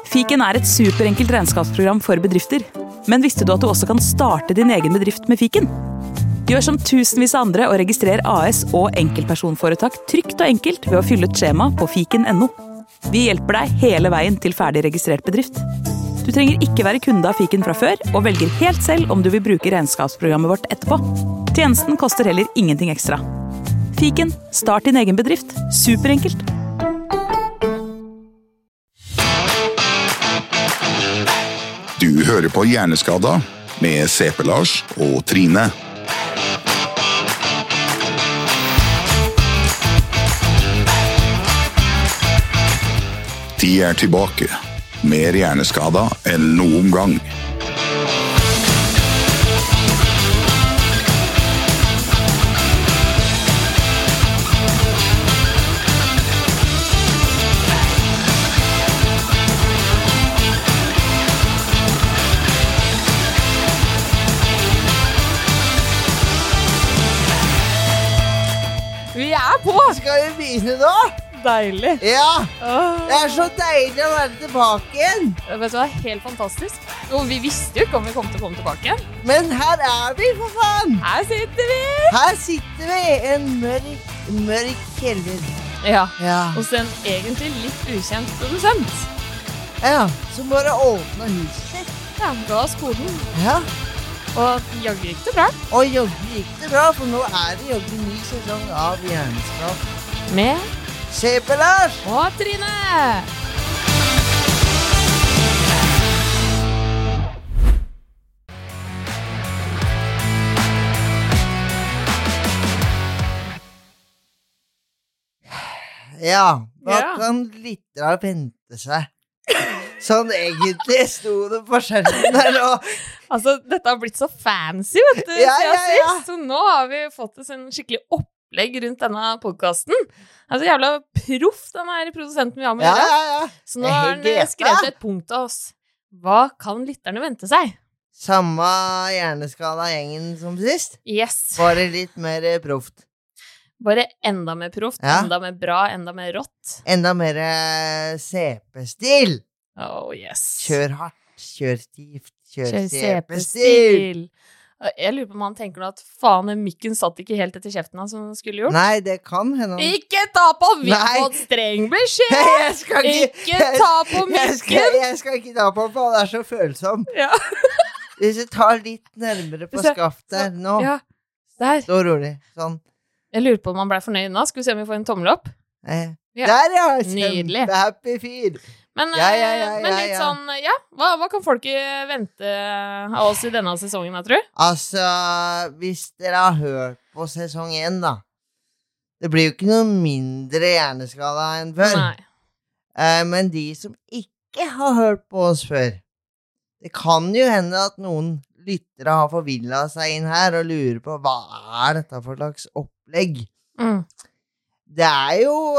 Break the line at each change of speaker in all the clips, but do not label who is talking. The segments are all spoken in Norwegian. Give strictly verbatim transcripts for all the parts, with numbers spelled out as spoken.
Fiken er et superenkelt regnskapsprogram for bedrifter. Men visste du at du også kan starte din egen bedrift med Fiken? Gjør som tusenvis av andre og registrer A S og enkeltpersonforetak trygt og enkelt ved å fylle et skjema på fiken punktum no. Vi hjelper deg hele veien til ferdig registrert bedrift. Du trenger ikke være kunde av Fiken fra før, og velger helt selv om du vil bruke regnskapsprogrammet vårt etterpå. Tjenesten koster heller ingenting ekstra. Fiken, start din egen bedrift. Superenkelt.
Du hører på Hjerneskada med C P Lars og Trine. De er tilbake, mer hjerneskada enn noen gang.
Vi er på!
Skal vi begynne nå?
Deilig.
Ja, det er så deilig å være tilbake igjen.
Vet du hva, helt fantastisk. Og vi visste jo ikke om vi kom til å komme tilbake igjen.
Men her er vi, for faen.
Her sitter vi!
Her sitter vi, en mørk, mørk kjeller.
Ja,
Ja,
hos en egentlig litt ukjent produsent.
ja, som bare åpner huset sitt.
Ja, ga oss koden.
Ja,
Og jaggu gikk det bra.
og jogge gikk det bra, for nå er det jogge ny sesong av Hjerneskap.
Med
Se på Lars!
og Trine!
Ja, hva
Ja.
kan lyttere vente seg? Sånn egentlig sto det på skjermen der nå.
Altså, dette har blitt så fancy, vet du,
Ja,
siden
ja, ja.
sist. Så nå har vi fått oss en skikkelig opplegg rundt denne podcasten. Altså, jævla proff, denne her produsenten vi har med å
Ja,
gjøre.
ja, ja.
Så nå
Jeg
har
har
han
grepet.
skrevet et punkt til oss. Hva kan lytterne vente seg?
Samme hjerneskala gjengen som sist.
Yes.
Bare litt mer eh, proft.
Bare enda mer proft,
Ja.
enda mer bra, enda mer rått.
Enda mer eh, C P-stil.
Oh, yes.
Kjør hardt, kjør stivt, kjør,
Kjør
C P-stil.
C P-stil. Jeg lurer på om han tenker nå at faen, den mikken satt ikke helt etter kjeften han som skulle gjort.
Nei, det kan hende. han-
Ikke ta på! Vi har
Nei.
fått streng beskjed!
Jeg skal ikke,
Ikke ta på
jeg skal,
mikken!
jeg skal ikke ta på, for han er så følsom.
Ja.
Hvis du tar litt nærmere på
Hvis jeg-
skaftet nå,
ja, der.
så rolig. Sånn.
Jeg lurer på om han ble fornøyd nå. Skal vi se om vi får en tommel opp?
Eh.
Ja.
Der, ja!
Nydelig.
Kjempehappy fyr.
Men,
Ja, ja,
eh,
ja,
men
ja,
litt
ja.
sånn, ja, hva, hva kan folk vente av oss i denne sesongen, jeg tror?
Altså, hvis dere har hørt på sesong én, da. Det blir jo ikke noe mindre hjerneskala enn før.
Nei.
Eh, men de som ikke har hørt på oss før, det kan jo hende at noen lyttere har forvillet seg inn her og lurer på hva er dette for slags opplegg.
Mm.
Det er jo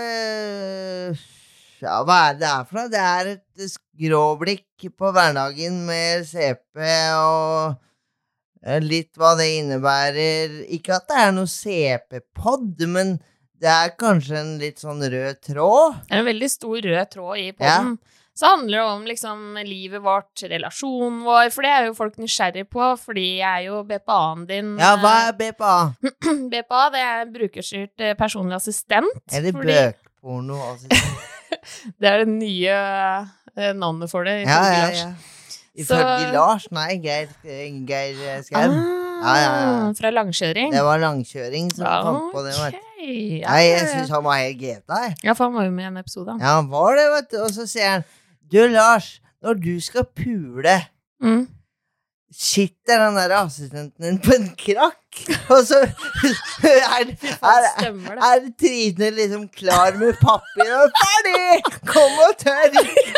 øh, ja, hva er det det er for noe? Det er et skråblikk på hverdagen med C P og øh, litt hva det innebærer. Ikke at det er noe C P-podd, men det er kanskje en litt sånn rød tråd.
Det er en veldig stor rød tråd i
Ja.
podden. Så handler det om liksom livet vårt, relasjonen vår, for det er jo folk nysgjerrig på, fordi jeg er jo B P A-en din.
Ja, hva er B P A?
B P A, det er brukerstyrt eh, personlig assistent.
Er det
fordi
bøkporno? Altså?
det er det nye eh, navnet for det,
Ja,
ifølge
ja,
Lars.
ja. Ifølge
Så-
Lars, nei, Geir, Geir Skau.
Ah,
Ja, ja, ja.
fra langkjøring.
Det var langkjøring som fant på det, vet du.
Ok, ja,
Nei, jeg
ja,
synes han var helt geta, jeg.
ja, for han var jo med i en episode. han.
Ja, han var det, vet du. Og så sier han, du Lars, når du skal pule,
Mm.
sitter den der assistenten din på en krakk, og så er, er,
Stemmer det.
er Trine liksom klar med papir og ferdig! Kom og tørr!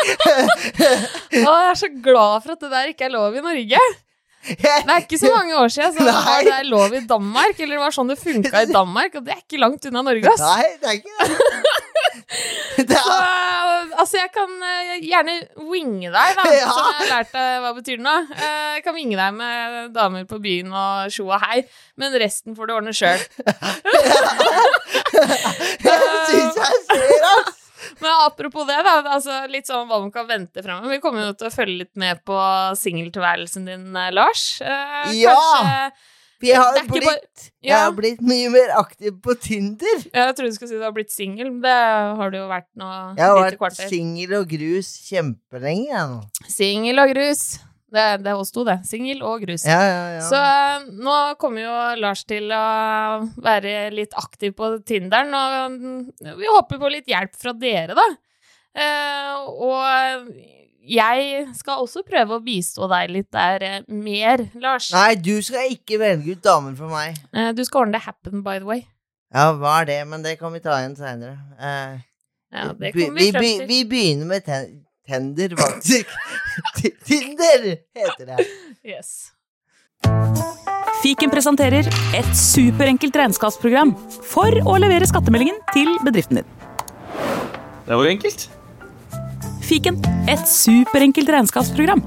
Å, jeg er så glad for at det der ikke er lov i Norge. Det er ikke så mange år siden så
Nei.
var det lov i Danmark, eller det var sånn det funket i Danmark, og det er ikke langt unna Norge, ass.
Nei, det er ikke det. Det
Så,
er,
altså, jeg kan eh, gjerne winge deg, da,
Ja.
som jeg har lært deg hva betyr nå. Eh, Jeg kan winge deg med damer på byen og tjo og hei, men resten får du ordne selv.
jeg synes jeg ser, ass.
Men apropos det da, altså litt sånn hva man kan vente fremover. Vi kommer jo til å følge litt med på singeltilværelsen din, Lars. Eh,
ja!
Kanskje...
Jeg har, blitt,
bare...
jeg har blitt mye mer aktiv på Tinder.
Jeg trodde du skulle si du har blitt singel, men det har du jo vært nå.
Jeg har vært singel og grus kjempelenge jeg nå.
Singel og grus. Det, det er oss to det. Singel og grus.
Ja, ja, ja.
Så uh, nå kommer jo Lars til å være litt aktiv på Tinderen, og vi håper på litt hjelp fra dere da. Uh, og jeg skal også prøve å bistå deg litt der uh, mer, Lars.
Nei, du skal ikke velge ut damer for meg.
Uh, du skal ordne det happen, by the way.
Ja, hva er det? Men det kan vi ta igjen senere. Uh,
ja, det kommer vi, vi frem til.
Vi begynner med ten Tender, faktisk. Tinder heter det.
Yes.
Fiken presenterer et superenkelt regnskapsprogram for å levere skattemeldingen til bedriften din.
Det var jo enkelt.
Fiken, et superenkelt regnskapsprogram.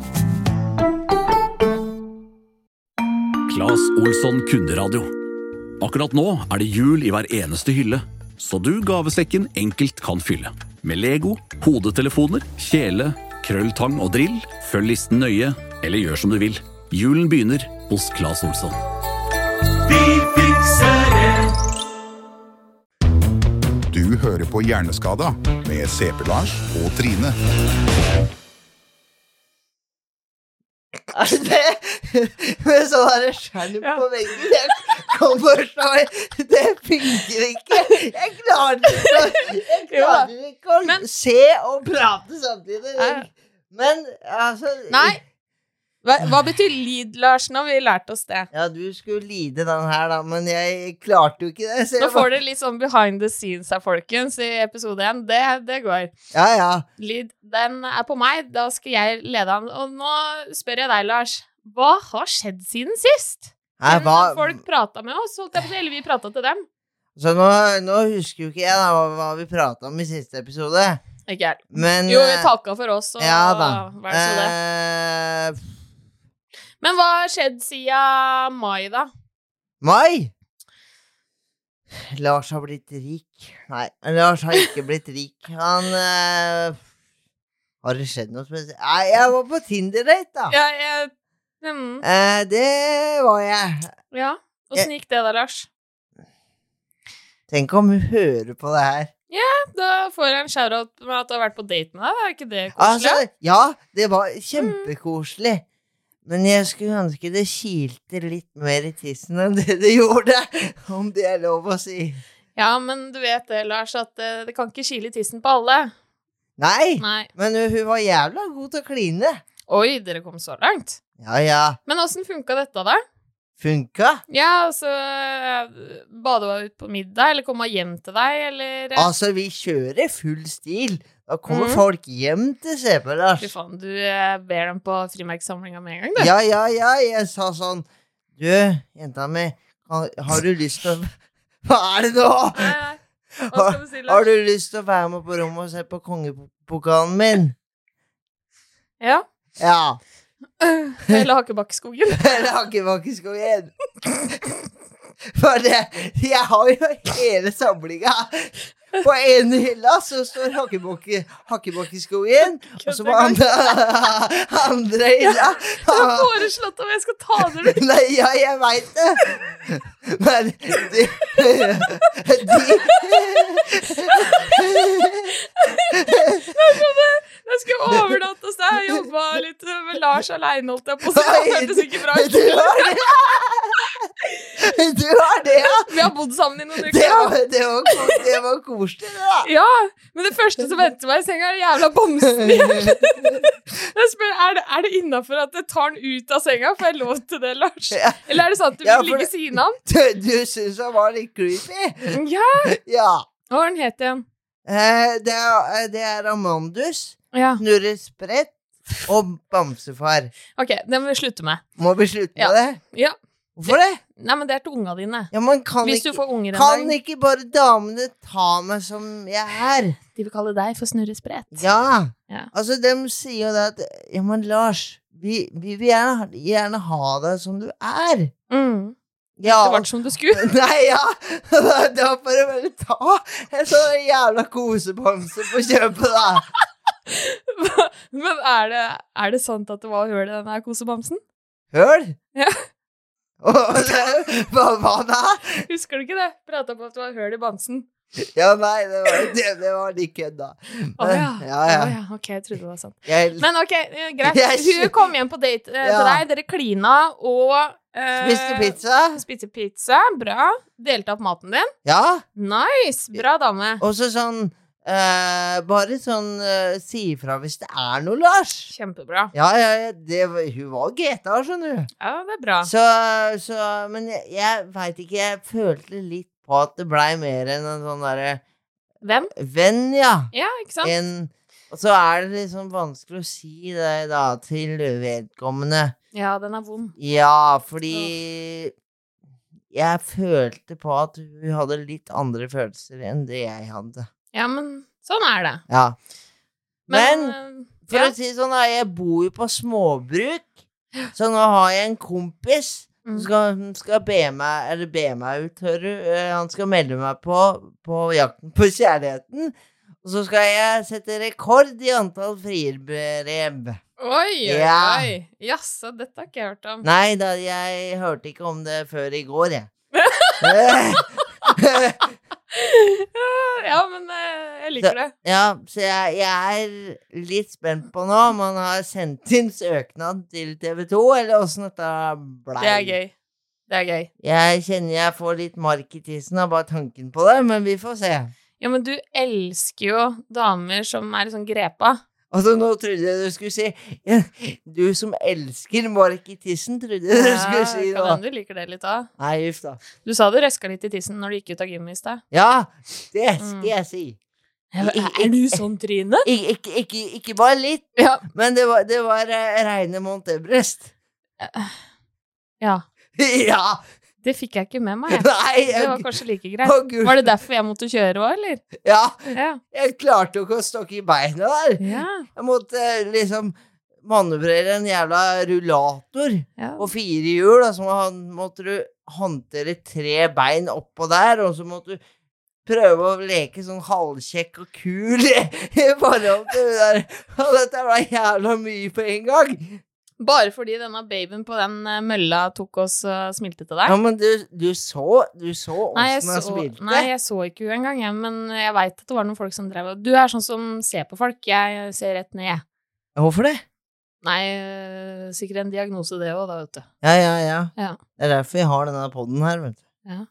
Claes Olsson Kunderadio. Akkurat nå er det jul i hver eneste hylle, så du gavesekken enkelt kan fylle. Med Lego, hodetelefoner, kjele, krølltang og drill, følg listen nøye, eller gjør som du vil. Julen begynner hos Claes Olsson.
Vi fikser det!
Du hører på Hjerneskada med C P-Lars og Trine.
Er det med sånn her skjerm på veggen? Jeg kommer sånn, det funker ikke. Jeg klarer ikke, jeg klarer ikke å Men, se og prate samtidig. Men, altså...
Nei. Hva, hva betyr lead, Lars? Nå har vi lært oss det.
Ja, du skulle lide den her da, men jeg klarte jo ikke det.
Nå får dere litt sånn behind the scenes her, folkens, i episode én. Det, det går.
Ja, ja.
Lead, den er på meg. Da skal jeg lede han. Og nå spør jeg deg, Lars. Hva har skjedd siden sist?
Nei, hva...
Folk pratet med oss, eller vi pratet til dem.
Så nå, nå husker jo ikke jeg da, hva, hva vi pratet om i siste episode.
Ikke jeg.
Men...
Jo, vi takket for oss, og
ja, da.
Hva er det så det?
Eh...
Men hva har skjedd siden mai, da?
Mai? Lars har blitt rik. Nei, Lars har ikke blitt rik. Han... Uh, har det skjedd noe spesielt? Nei, jeg var på Tinder-date, da.
Ja, jeg... Mm.
Uh, det var jeg.
Ja, hvordan gikk det da, Lars?
Tenk om hun hører på det her.
Ja, da får jeg en shout-out med at du har vært på date med deg. Er ikke det koselig?
Altså, ja, det var kjempekoselig. Mm. Men jeg skulle ønske det kilte litt mer i tissen enn det det gjorde, om det er lov å si.
Ja, men du vet det, Lars, at det, det kan ikke kile i tissen på alle.
Nei,
Nei,
men hun var jævla god til å kline.
Oi, dere kom så langt.
Ja, ja.
Men hvordan funket dette da?
Funka?
Ja, altså, badet var ut på middag, eller kom han hjem til deg, eller...
Altså, vi kjører full stil. Da kommer mm. folk hjem til C P, Lars.
Fy faen, du ber dem på frimerksamlingen med en gang, du.
Ja, ja, ja, jeg sa sånn, du, jenta mi, har du lyst til å... Hva er det nå?
Nei, nei. Hva skal du si, Lars?
Har du lyst til å være med på rommet og se på kongepokalen min?
Ja.
Ja.
Eller Hakkebakkeskogen.
Eller Hakkebakkeskogen. For det, jeg har jo hele samlinga. På en hylla så står Hakkebakkeskogen, og så på andre, andre hylla.
Du har foreslått om jeg skal ta det ut.
Nei, ja, jeg vet det. Men de... de
Jeg skal overnatte hos deg. Jeg jobbet litt med Lars alene, holdt jeg på, så det hørtes ikke bra ut.
Du har det. Du har det, ja.
Vi har bodd sammen i noen uker.
Det var, det var, det var koselig, da.
Ja, men det første som venter meg i senga er jævla bomsen igjen. Jeg spør, er det, er det innenfor at jeg tar den ut av senga? Får jeg lov til det, Lars?
Ja.
Eller er det sant at du
Ja,
vil ligge siden av
Du, du synes han var litt creepy?
Ja.
Ja.
Hva var den het igjen?
Eh, det, er, det er Amandus,
Ja.
Snurre Sprett og Bamsefar.
Ok, det må vi slutte med.
Må vi slutte
Ja.
med det?
Ja.
Hvorfor det?
Nei, men det er til unga dine.
Ja, man kan
Hvis
ikke,
du får unger en
kan
dag.
ikke bare damene ta meg som jeg er?
De vil kalle deg for Snurre Sprett.
Ja.
Ja.
Altså, de sier jo det at, ja, men Lars, vi, vi vil gjerne, gjerne ha deg som du er.
Mm.
Ja.
Det var som det skulle.
Nei, ja. Det var bare å bare ta en sånn jævla kosebamse på kjøpet, da.
Men er det, er det sant at det var høl i denne kosebamsen?
Høl?
Ja.
Hva, hva da?
Husker du ikke det? Pratet på at det var høl i bamsen.
Ja, nei, det var, det, det var litt kødd, da.
Åja,
ja, ja.
Åja, ok, jeg trodde det var sant.
Jeg,
Men ok, eh, greit.
Jeg-
Hun kom hjem på date eh,
Ja.
til deg, dere klina og eh,
spiste pizza.
Spiste pizza, bra. Delte opp maten din.
Ja,
Nice, bra dame.
og så sånn eh, bare sånn eh, si ifra hvis det er noe, Lars.
Kjempebra.
Ja, ja, ja, det, var- hun var G T A, skjønner du.
Ja, det er bra.
Så, så men jeg, jeg vet ikke, jeg følte litt på at det ble mer enn en sånn derre
Hvem?
venn, ja.
Ja, ikke sant?
En, og så er det liksom vanskelig å si det da til vedkommende.
Ja, den er vond.
Ja, fordi jeg følte på at hun hadde litt andre følelser enn det jeg hadde.
Ja, men sånn er det.
Ja. Men,
eh,
for
ja.
å si det sånn, da, jeg bor jo på småbruk, så nå har jeg en kompis som
Mm.
skal, skal be meg, eller be meg ut, hører du. Eh, Han skal melde meg på, på jakten på kjærligheten, og så skal jeg sette rekord i antall frierbrev.
Oi, oi,
Ja.
oi. Jaså, dette har ikke jeg hørt om.
Nei da, jeg hørte ikke om det før i går, jeg.
Ja, men eh, jeg liker det.
Ja, så jeg, jeg er litt spent på nå om han har sendt inn søknad til T V to, eller hvordan dette blei.
Det er gøy. Det er gøy.
Jeg kjenner jeg får litt mark i tissen av bare tanken på det, men vi får se.
Ja, men du elsker jo damer som er litt sånn grepa.
Altså, nå trodde jeg du skulle si ja, du som elsker mark i tissen, trodde jeg du skulle si
kan
nå.
hende du liker det litt da.
Nei, uff da.
Du sa du røska litt i tissen når du gikk ut av gymmet i sted.
Ja, det skal
Mm.
jeg si.
Er du sånn, Trine?
Ik ikke, ikke, ikke bare litt,
Ja.
men det var, det var eh, reine Mount Everest.
Ja.
Ja.
Det fikk jeg ikke med meg. jeg.
Nei,
Det var
jeg,
kanskje like greit.
å, Gud.
Var det derfor jeg måtte kjøre òg, eller?
Ja,
Ja.
jeg klarte jo ikke å stokke i beina der.
Ja.
Jeg måtte eh, liksom manøvrere en jævla rullator
ja.
på fire hjul, og så må- måtte du håndtere tre bein oppå der, og så måtte du prøve å leke sånn halvkjekk og kul i, i forhold til det der. Og dette var jævla mye på en gang.
Bare fordi denne babyen på den eh, mølla tok oss og smilte til deg?
Ja, men du, du så, du så
Nei, jeg
åssen jeg
så,
smilte.
nei, jeg så ikke hun engang, jeg, men jeg vet at det var noen folk som drev og Du er sånn som ser på folk, jeg ser rett ned.
Hvorfor det?
Nei, øh, sikkert en diagnose det også, da, vet du.
Ja, ja, ja.
Ja.
Det er derfor jeg har denne podden her, vet du.
Ja.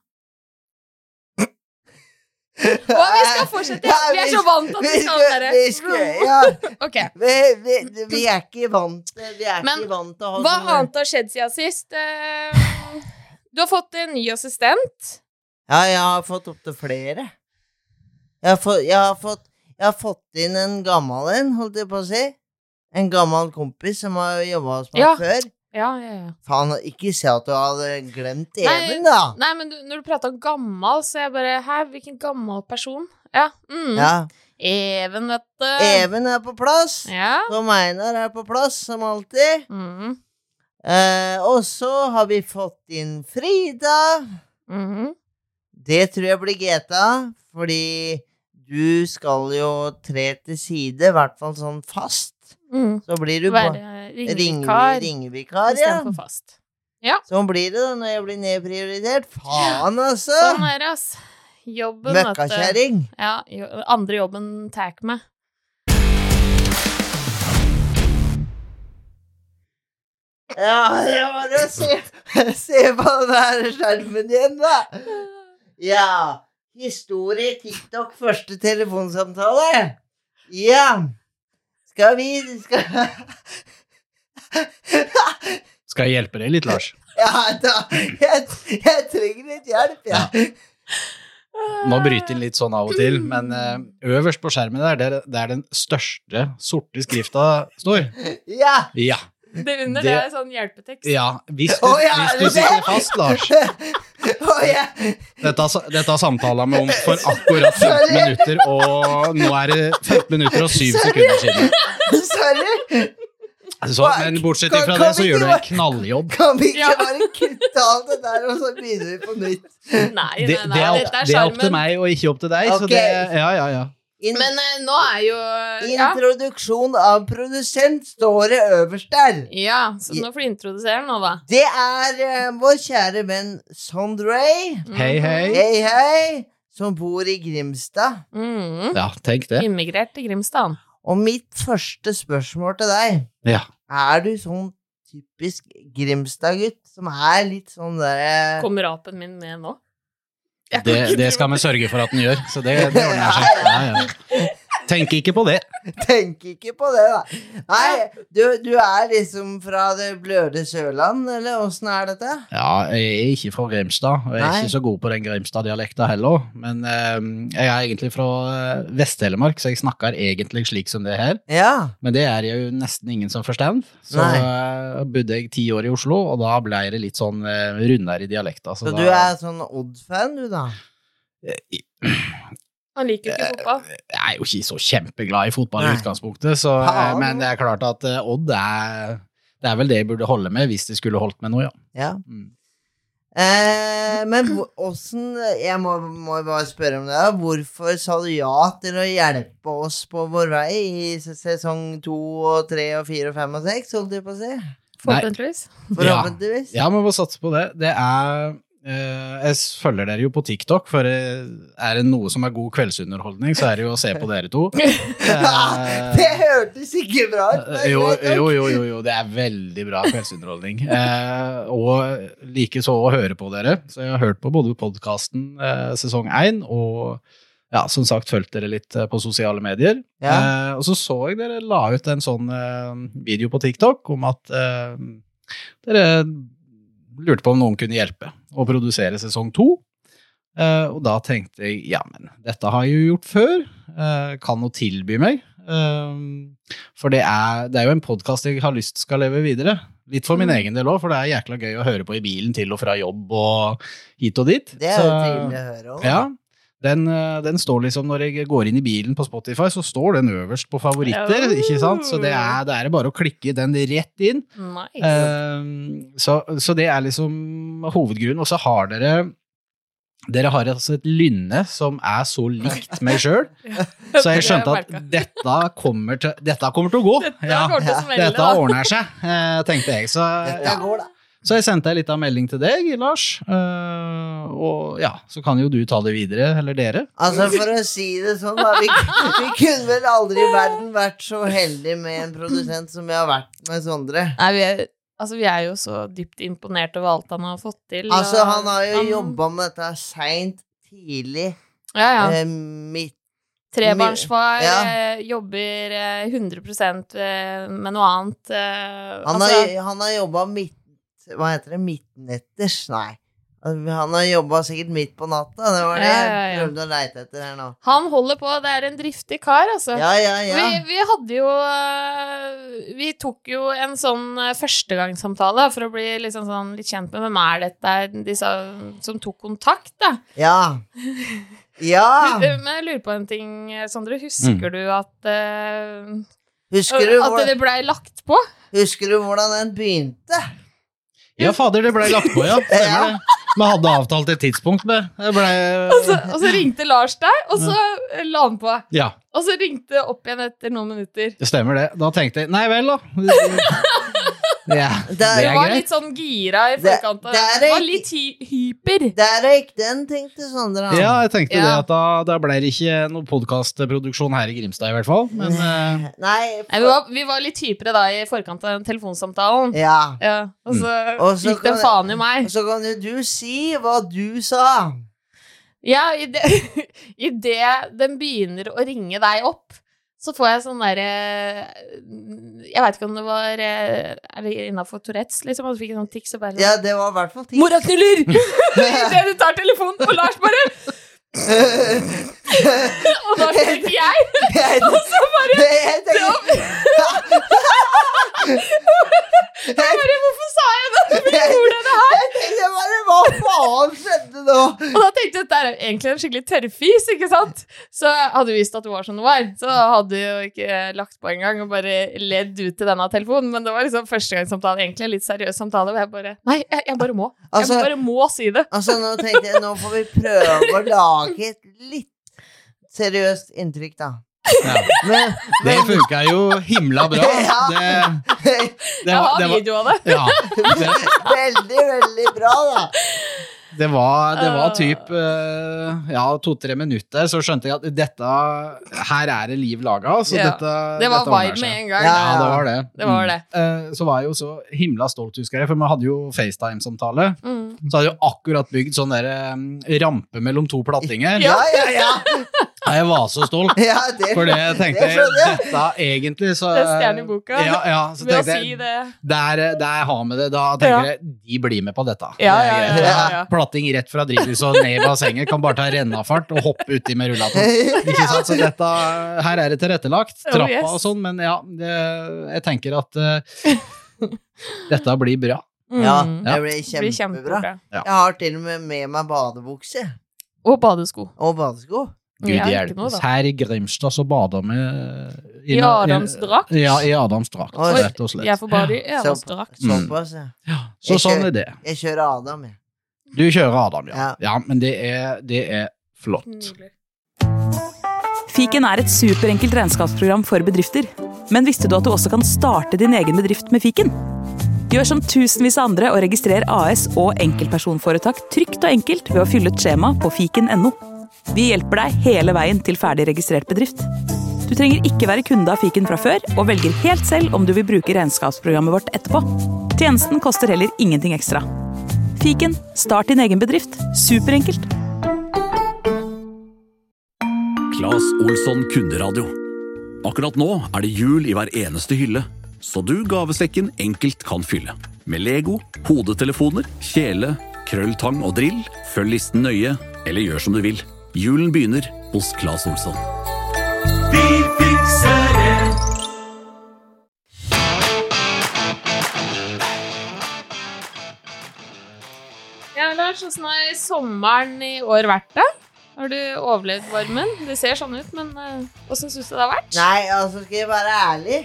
Å, vi skal fortsette!
Ja,
Vi er så vant til at vi skal være
vi skal, ja,
Ok.
vi, vi, vi er ikke vant til Vi er
Men
ikke vant til å ha
Hva
sånne-
annet har skjedd siden sist? Eh, Du har fått en ny assistent.
Ja, jeg har fått opp til flere. Jeg har fått, jeg har fått, jeg har fått inn en gammel en, holdt jeg på å si. En gammel kompis som har jobbet hos meg
Ja.
før.
Ja, ja, ja.
Faen, ikke si at du hadde glemt
Nei.
Even, da.
Nei, men du, når du prater om gammel, så er jeg bare Hæ, hvilken gammel person? Ja. Mm.
Ja.
Even, vet du.
Even er på plass.
Ja.
Tom Einar er på plass, som alltid.
Mm.
Eh, og så har vi fått inn Frida.
Mhm.
Det tror jeg blir G T A, fordi du skal jo tre til side, i hvert fall sånn fast.
Mm.
Så blir du bare
Være
ringevikar,
ringevikar
ringevikar ja.
istedenfor fast.
Sånn blir det da når jeg blir nedprioritert. Faen, altså!
Sånn er det, ass. Jobben, vet du.
Møkkakjæring.
Ja, jo, andre jobben tar jeg meg.
Ja, det var det å se, se på den der skjermen igjen, da. Ja. Historie, TikTok, første telefonsamtale. Ja. Skal vi skal...
Skal jeg hjelpe deg litt, Lars?
Ja, da. Jeg, jeg trenger litt hjelp, ja.
Nå bryter den litt sånn av og til, men eh, øverst på skjermen der, det er, det er den største sorte skrifta står.
Ja.
Ja.
Det under
Det-
det er sånn hjelpetekst.
Ja, hvis du,
Å, ja,
hvis
er
du
det
sitter
det?
fast, Lars.
Å, ja.
Dette, har- dette har samtalen med om for akkurat femten minutter, og nå er det femten minutter og syv sekunder siden.
Sorry.
Så, men bortsett
Kan-
fra
kan
det, så
vi
gjør du
ikke
en knalljobb.
Kan vi ikke
Ja.
bare kutte alt det der, og så begynner vi på nytt?
Nei, nei,
Det,
nei,
det, er opp,
dette er
det er opp til
skjermen.
meg, og ikke opp til deg. Så
Ok.
det, ja, ja, ja.
In
Men eh, nå er jo ja.
Introduksjon av produsent står det øverst der.
ja, så nå får du introdusere nå, da.
Det er eh, vår kjære venn Sondre.
Hei, hei.
Hei, hei. Som bor i Grimstad.
Mm.
Ja, tenk det.
Immigrert til Grimstad.
Og mitt første spørsmål til deg,
Ja.
er du sånn typisk Grimstad-gutt, som er litt sånn der
Kommer apen min med nå? Jeg kan
Det,
ikke
det
tro
skal vi sørge for at den gjør, så det, det ordner seg. Ja, ja. Tenk ikke på det.
Tenk ikke på det, da. Nei, du, du er liksom fra det bløde Sørland, eller åssen er dette?
Ja, jeg er ikke fra Grimstad, og jeg er
Nei.
ikke så god på den Grimstad-dialekta heller, men eh, jeg er egentlig fra eh, Vest-Telemark, så jeg snakker egentlig slik som det her,
Ja.
men det er jo nesten ingen som forstår. Så
Nei.
eh, bodde jeg ti år i Oslo, og da ble det litt sånn eh, rundere i dialekta.
Så
da,
du er sånn Odd-fan, du, da?
Han liker jo ikke fotball.
Jeg er jo ikke så kjempeglad i fotball
Nei.
i utgangspunktet, så, eh,
Faen.
men det er klart at eh, Odd er, det er vel det jeg burde holde med hvis de skulle holdt med noe, ja.
Ja.
Mm.
Eh, men hvor- åssen Jeg må, må bare spørre om det. Da. Hvorfor sa du ja til å hjelpe oss på vår vei i s- sesong to og tre og fire og fem og seks, holdt jeg på å si?
Forhåpentligvis.
Forhåpentligvis.
Ja, men må satse på det. Det er eh, Jeg følger dere jo på TikTok, for eh, er det noe som er god kveldsunderholdning, så er det jo å se på dere to. Eh,
Det hørtes ikke bra ut. men
jo,
greit nok.
jo, jo, jo, jo, det er veldig bra kveldsunderholdning. Eh, og like så å høre på dere. Så jeg har hørt på både podcasten eh, sesong én, og ja, som sagt, fulgt dere litt eh, på sosiale medier.
Ja.
Eh, og så så jeg dere la ut en sånn eh, video på TikTok om at eh, dere lurte på om noen kunne hjelpe å produsere sesong to. Eh, og da tenkte jeg, ja, men dette har jeg jo gjort før. Eh, kan noe tilby meg. Eh, for det er, det er jo en podcast jeg har lyst skal leve videre. Litt for min egen del også, for det er jækla gøy å høre på i bilen til og fra jobb og hit og dit.
Det er jo
Så-
trivelig å høre om.
Ja, den, eh, den står liksom, når jeg går inn i bilen på Spotify, så står den øverst på favoritter,
Ja.
ikke sant? Så det er, det er bare å klikke den rett inn.
Nice.
Eh, så, så det er liksom hovedgrunnen. Og så har dere Dere har altså et lynne som er så likt meg selv. Så jeg skjønte at dette kommer til, dette kommer til å gå.
Dette
Ja,
kommer til å smelle,
dette
da.
ordner seg, eh, tenkte jeg. Så,
Dette
ja.
går, da.
så jeg sendte en liten melding til deg, Lars. eh, og ja, så kan jo du ta det videre, eller dere.
Altså, for å si det sånn, da. Vi, vi kunne vel aldri i verden vært så heldige med en produsent som vi har vært med Sondre.
Nei, vi er, altså, vi er jo så dypt imponert over alt han har fått til.
Altså,
og
han har jo
han-
jobba med dette seint, tidlig,
Ja, ja.
eh, midt
Trebarnsfar,
Ja.
eh, jobber eh, hundre prosent eh, med noe annet. Eh,
Han
altså,
har, han har jobba midt... Hva heter det? Midtnetters? Nei. Han har jobba sikkert midt på natta. Det var det
Ja,
jeg
ja, ja.
prøvde å leite etter her nå.
han holder på, det er en driftig kar, altså.
Ja, ja, ja.
Vi, vi hadde jo eh, Vi tok jo en sånn eh, førstegangssamtale for å bli liksom sånn litt kjent med hvem er dette disse som tok kontakt, da.
Ja. Ja!
Men jeg lurer på en ting, Sondre. Husker du at eh,
Husker du,
At
hvor,
det blei lagt på?
husker du hvordan den begynte?
Ja, fader, det ble lagt på, ja. Stemmer det. Vi hadde avtalt et tidspunkt med. Det ble,
Og så, og så ringte Lars deg, og så la han på.
ja,
Og så ringte opp igjen etter noen minutter.
det stemmer det. Da tenkte jeg, nei vel da. Ja, det
Det
er
Du var
greit.
litt sånn gira i
Det-
forkant. av-
det er
Du var
ikke-
litt hy hyper.
Der gikk den, tenkte Sondre.
Ja, jeg tenkte
Ja.
det at da, da ble det ikke noen podcastproduksjon her i Grimstad i hvert fall. Men eh,
Nei,
Nei, vi, var, vi var litt hypere da i forkant av den telefonsamtalen.
ja.
Ja, og så
Og så
gikk det
kan-
faen i meg.
Og så kan jo du si hva du sa.
Ja, i det, i det den begynner å ringe deg opp, så får jeg sånn derre Jeg vet ikke om det var eh, Er det innafor Tourettes, liksom? At du fikk en sånn tics og bare sånn
Ja, det var i hvert fall tid.
Moraknuller! Idet du tar telefonen, og Lars bare Og da tenkte jeg
Jeg,
Og så bare
jeg tenker,
Jeg bare, hvorfor sa jeg det? For jeg gjorde det her.
jeg tenkte bare, hva faen skjedde nå?
Og da tenkte jeg dette egentlig en skikkelig tørrfis, ikke sant? Så hadde vi visst at det var sånn det var, så hadde vi jo ikke lagt på en gang og bare ledd ut til denne telefonen, men det var liksom første gang samtale, egentlig en litt seriøs samtale, og jeg bare, nei, jeg, jeg bare må.
Altså,
jeg bare må si det.
Altså, nå tenkte jeg, nå får vi prøve å lage et litt seriøst inntrykk, da.
Ja.
Men,
Det
men,
funka jo himla bra.
Ja.
Det, det,
Jeg har
det var-
video av det.
Ja, det,
veldig, veldig bra, da.
det var, det var typ eh, ja, to-tre minutter, så skjønte jeg at dette, her er det liv laga, så
Ja.
dette,
Det var
dette ordner
vibe
seg.
med en gang.
Ja.
Ja, det var det.
Det var det.
Mm. Eh, Så var jeg jo så himla stolt, husker jeg, for vi hadde jo FaceTime-samtale.
Mm.
Så hadde jeg jo akkurat bygd sånn der eh, rampe mellom to plattinger.
Ja, ja, ja.
Ja, jeg var så stolt.
ja det,
For det jeg tenkte
det skjønner jeg.
dette egentlig så
Det er stjerne i boka.
Ja, ja, så
Ved å
tenkte
si
jeg
det.
der, der jeg har med det, da tenker
Ja.
jeg de blir med på dette.
Ja,
Det er
ja, ja,
greit.
ja, ja.
Platting rett fra drivhus og ned i bassenget, kan bare ta rennafart og hoppe uti med rullator. Ikke sant, så dette, her er det tilrettelagt,
Oh,
trappa
yes.
og sånn, men ja, det, jeg tenker at eh, dette blir bra.
Ja,
Mm.
det blir
Det blir
kjempebra.
kjempebra.
Ja.
Jeg har til og med med meg badebukse
Og badesko.
og badesko.
Gud
Ja, ikke noe,
hjelpes.
da.
Her i Grimstad så bader vi
I Adams drakt?
Ja, i Adams drakt,
Oi.
rett og slett.
Jeg får bade i
Så-
Adams drakt.
Såpass, ja.
Så
Jeg
sånn
kjører-
er det.
Jeg kjører Adam, jeg.
Du kjører Adam, ja.
Ja.
Ja, men det er, det er flott.
Nydelig.
Fiken er et superenkelt regnskapsprogram for bedrifter. Men visste du at du også kan starte din egen bedrift med Fiken? Gjør som tusenvis av andre og registrer A S og enkeltpersonforetak trygt og enkelt ved å fylle ut skjema på fiken punktum no. Vi hjelper deg hele veien til ferdig registrert bedrift. Du trenger ikke være kunde av Fiken fra før, og velger helt selv om du vil bruke regnskapsprogrammet vårt etterpå. Tjenesten koster heller ingenting ekstra. Fiken, start din egen bedrift. Superenkelt.
Claes Olsson Kunderadio. Akkurat nå er det jul i hver eneste hylle, så du gavesekken enkelt kan fylle. Med Lego, hodetelefoner, kjele, krølltang og drill, følg listen nøye, eller gjør som du vil. Julen begynner hos Claes Olsson.
Vi fikser det.
Ja, Lars, hvordan har sommeren i år vært da? Har du overlevd varmen? Det ser sånn ut, men uh, hvordan synes du det har vært?
Nei, altså, skal jeg være ærlig?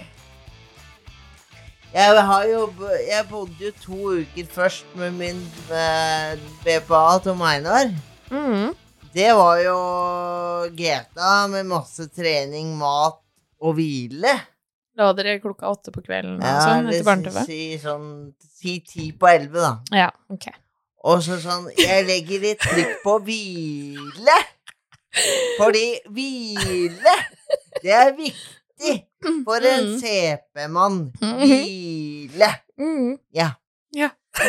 Jeg har jo bo- Jeg bodde jo to uker først med min eh, B P A Tom Einar.
Mhm.
Det var jo G T A med masse trening, mat og hvile.
La dere klokka åtte på kvelden og
Ja,
sånn
det
etter barne-tv?
si sånn Si ti på elleve, da.
Ja, ok.
Og så sånn Jeg legger litt trykk på hvile. Fordi hvile, det er viktig for en
Mm.
C P-mann.
Mhm.
Hvile.
Mhm.
Ja.
Ja.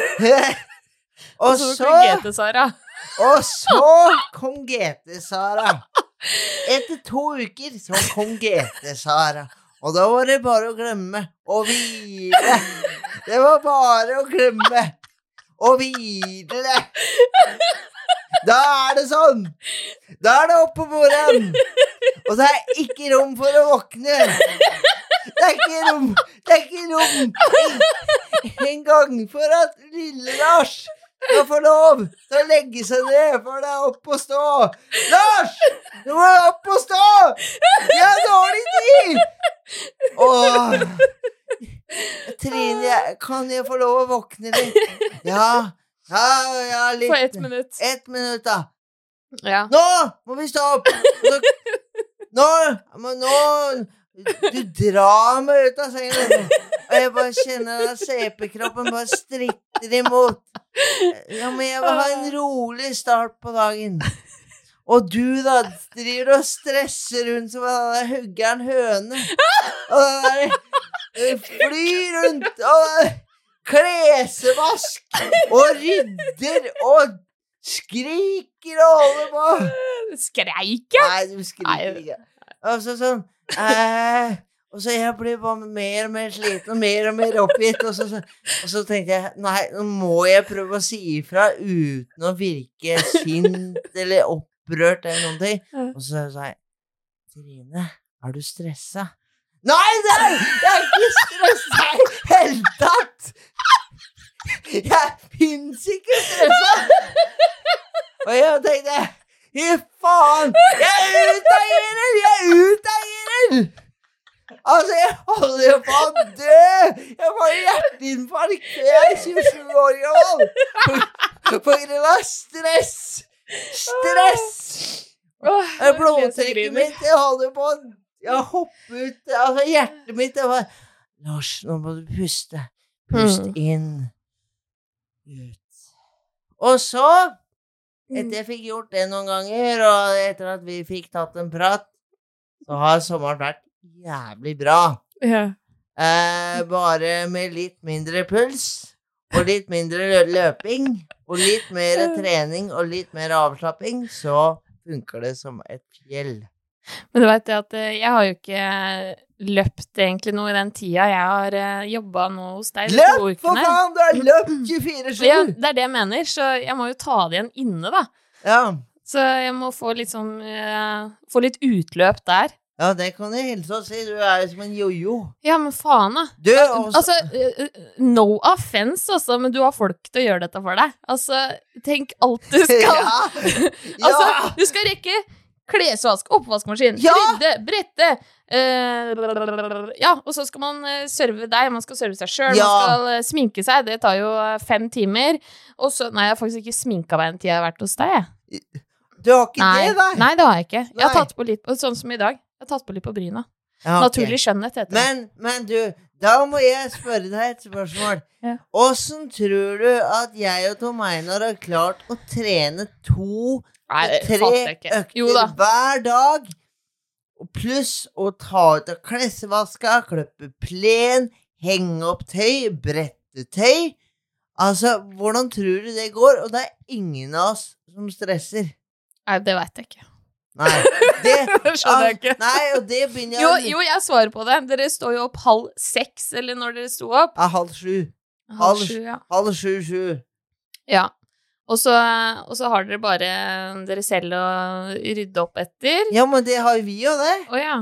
Og
Og så
så
G T, Sara.
Og så kom G T, Sara. Etter to uker så kom G T, Sara. Og da var det bare å glemme å hvile. Det var bare å glemme å hvile. Da er det sånn. Da er det opp på morgenen. Og det er ikke rom for å våkne. Det er ikke rom. Det er ikke rom en, en gang for at lille Lars skal få lov til å legge seg ned, for det er opp og stå. Lars! Du må opp og stå! Jeg har dårlig tid! Åh. Trine, kan jeg få lov å våkne litt? Ja, ja, ja, litt.
På ett minutt.
Ett minutt, da.
Ja.
Nå må vi stå opp! Nå, nå, men nå du drar meg ut av sengen. Og jeg bare kjenner at C P-kroppen bare stritter imot. Ja, men jeg vil ha en rolig start på dagen. Og du da driver og stresser rundt som en huggeren høne. Og den der du flyr rundt og klesvask og rydder og skriker og holder på.
Skreik jeg?
Nei, du skriker ikke. Og så sånn eh, Og så jeg blir bare mer og mer sliten og mer og mer oppgitt. Og så, så, og så tenkte jeg nei, nå må jeg prøve å si ifra uten å virke sint eller opprørt eller noen ting. Og så sa jeg Trine, er du stressa? Nei, det er, jeg er ikke stressa i hele tatt! Jeg finnes ikke stressa! Og jeg tenkte Fy faen! Jeg utagerer! Jeg utagerer! Altså, jeg holder jo på å dø! Jeg får hjerteinfarkt før jeg er tjuesju år gammel! På, på grunn av stress! Stress! Blodtrykket mitt, jeg holder på å jeg hopper ut, altså hjertet mitt, jeg bare, Lars, nå må du puste. Pust inn. Ut. Og så, etter jeg fikk gjort det noen ganger, og etter at vi fikk tatt en prat, så har sommeren vært jævlig bra.
Ja.
Eh, bare med litt mindre puls, og litt mindre lø- løping, og litt mer trening, og litt mer avslapping, så funker det som et fjell.
Men du vet det at eh, jeg har jo ikke løpt egentlig noe i den tida. Jeg har uh, jobbet nå hos deg i to
Løp,
ukene.
for faen! Du har løpt tjuefire sju!
Ja, det er det jeg mener, så jeg må jo ta det igjen inne, da.
Ja.
Så jeg må få litt sånn uh, få litt utløp der.
Ja, det kan jeg hilse og si. Du er jo som en jojo.
Ja, men faen, da.
Du, også...
Altså, uh, no offense, altså, men du har folk til å gjøre dette for deg. Altså, tenk alt du skal
Ja! Ja!
Altså, du skal rekke klesvask, oppvaskmaskin,
Ja!
rydde, brette uh, ja, og så skal man uh, serve deg, man skal serve seg selv,
Ja!
man skal uh, sminke seg, det tar jo uh, fem timer, og så, nei, jeg har faktisk ikke sminket meg en tid jeg har vært hos deg, jeg.
Du har ikke
Nei,
det, nei?
nei, det har jeg ikke. Jeg har
Nei.
tatt på litt, sånn som i dag, jeg har tatt på litt på bryna.
Ja, ok.
Naturlig skjønnhet heter det.
Men, men du, da må jeg spørre deg et spørsmål.
Ja.
Hvordan tror du at jeg og Tom Einar har klart å trene to,
Nei, det
tre
fatter jeg ikke. Jo da.
økter hver dag, og pluss å ta ut av klesvaska, klippe plen, henge opp tøy, brette tøy? Altså, hvordan tror du det går? Og det er ingen av oss som stresser.
Nei, det vet jeg ikke.
Nei, det
Skjønner jeg ikke.
Nei, og det begynner
Jo,
jeg
jo, jeg svarer på det. Dere står jo opp halv seks, eller når dere sto opp.
Ja, halv sju.
Halv
Halv-
sju, ja.
Halv sju, sju.
Ja. Og så, og så har dere bare dere selv å rydde opp etter.
Ja, men det har vi jo det.
Å ja.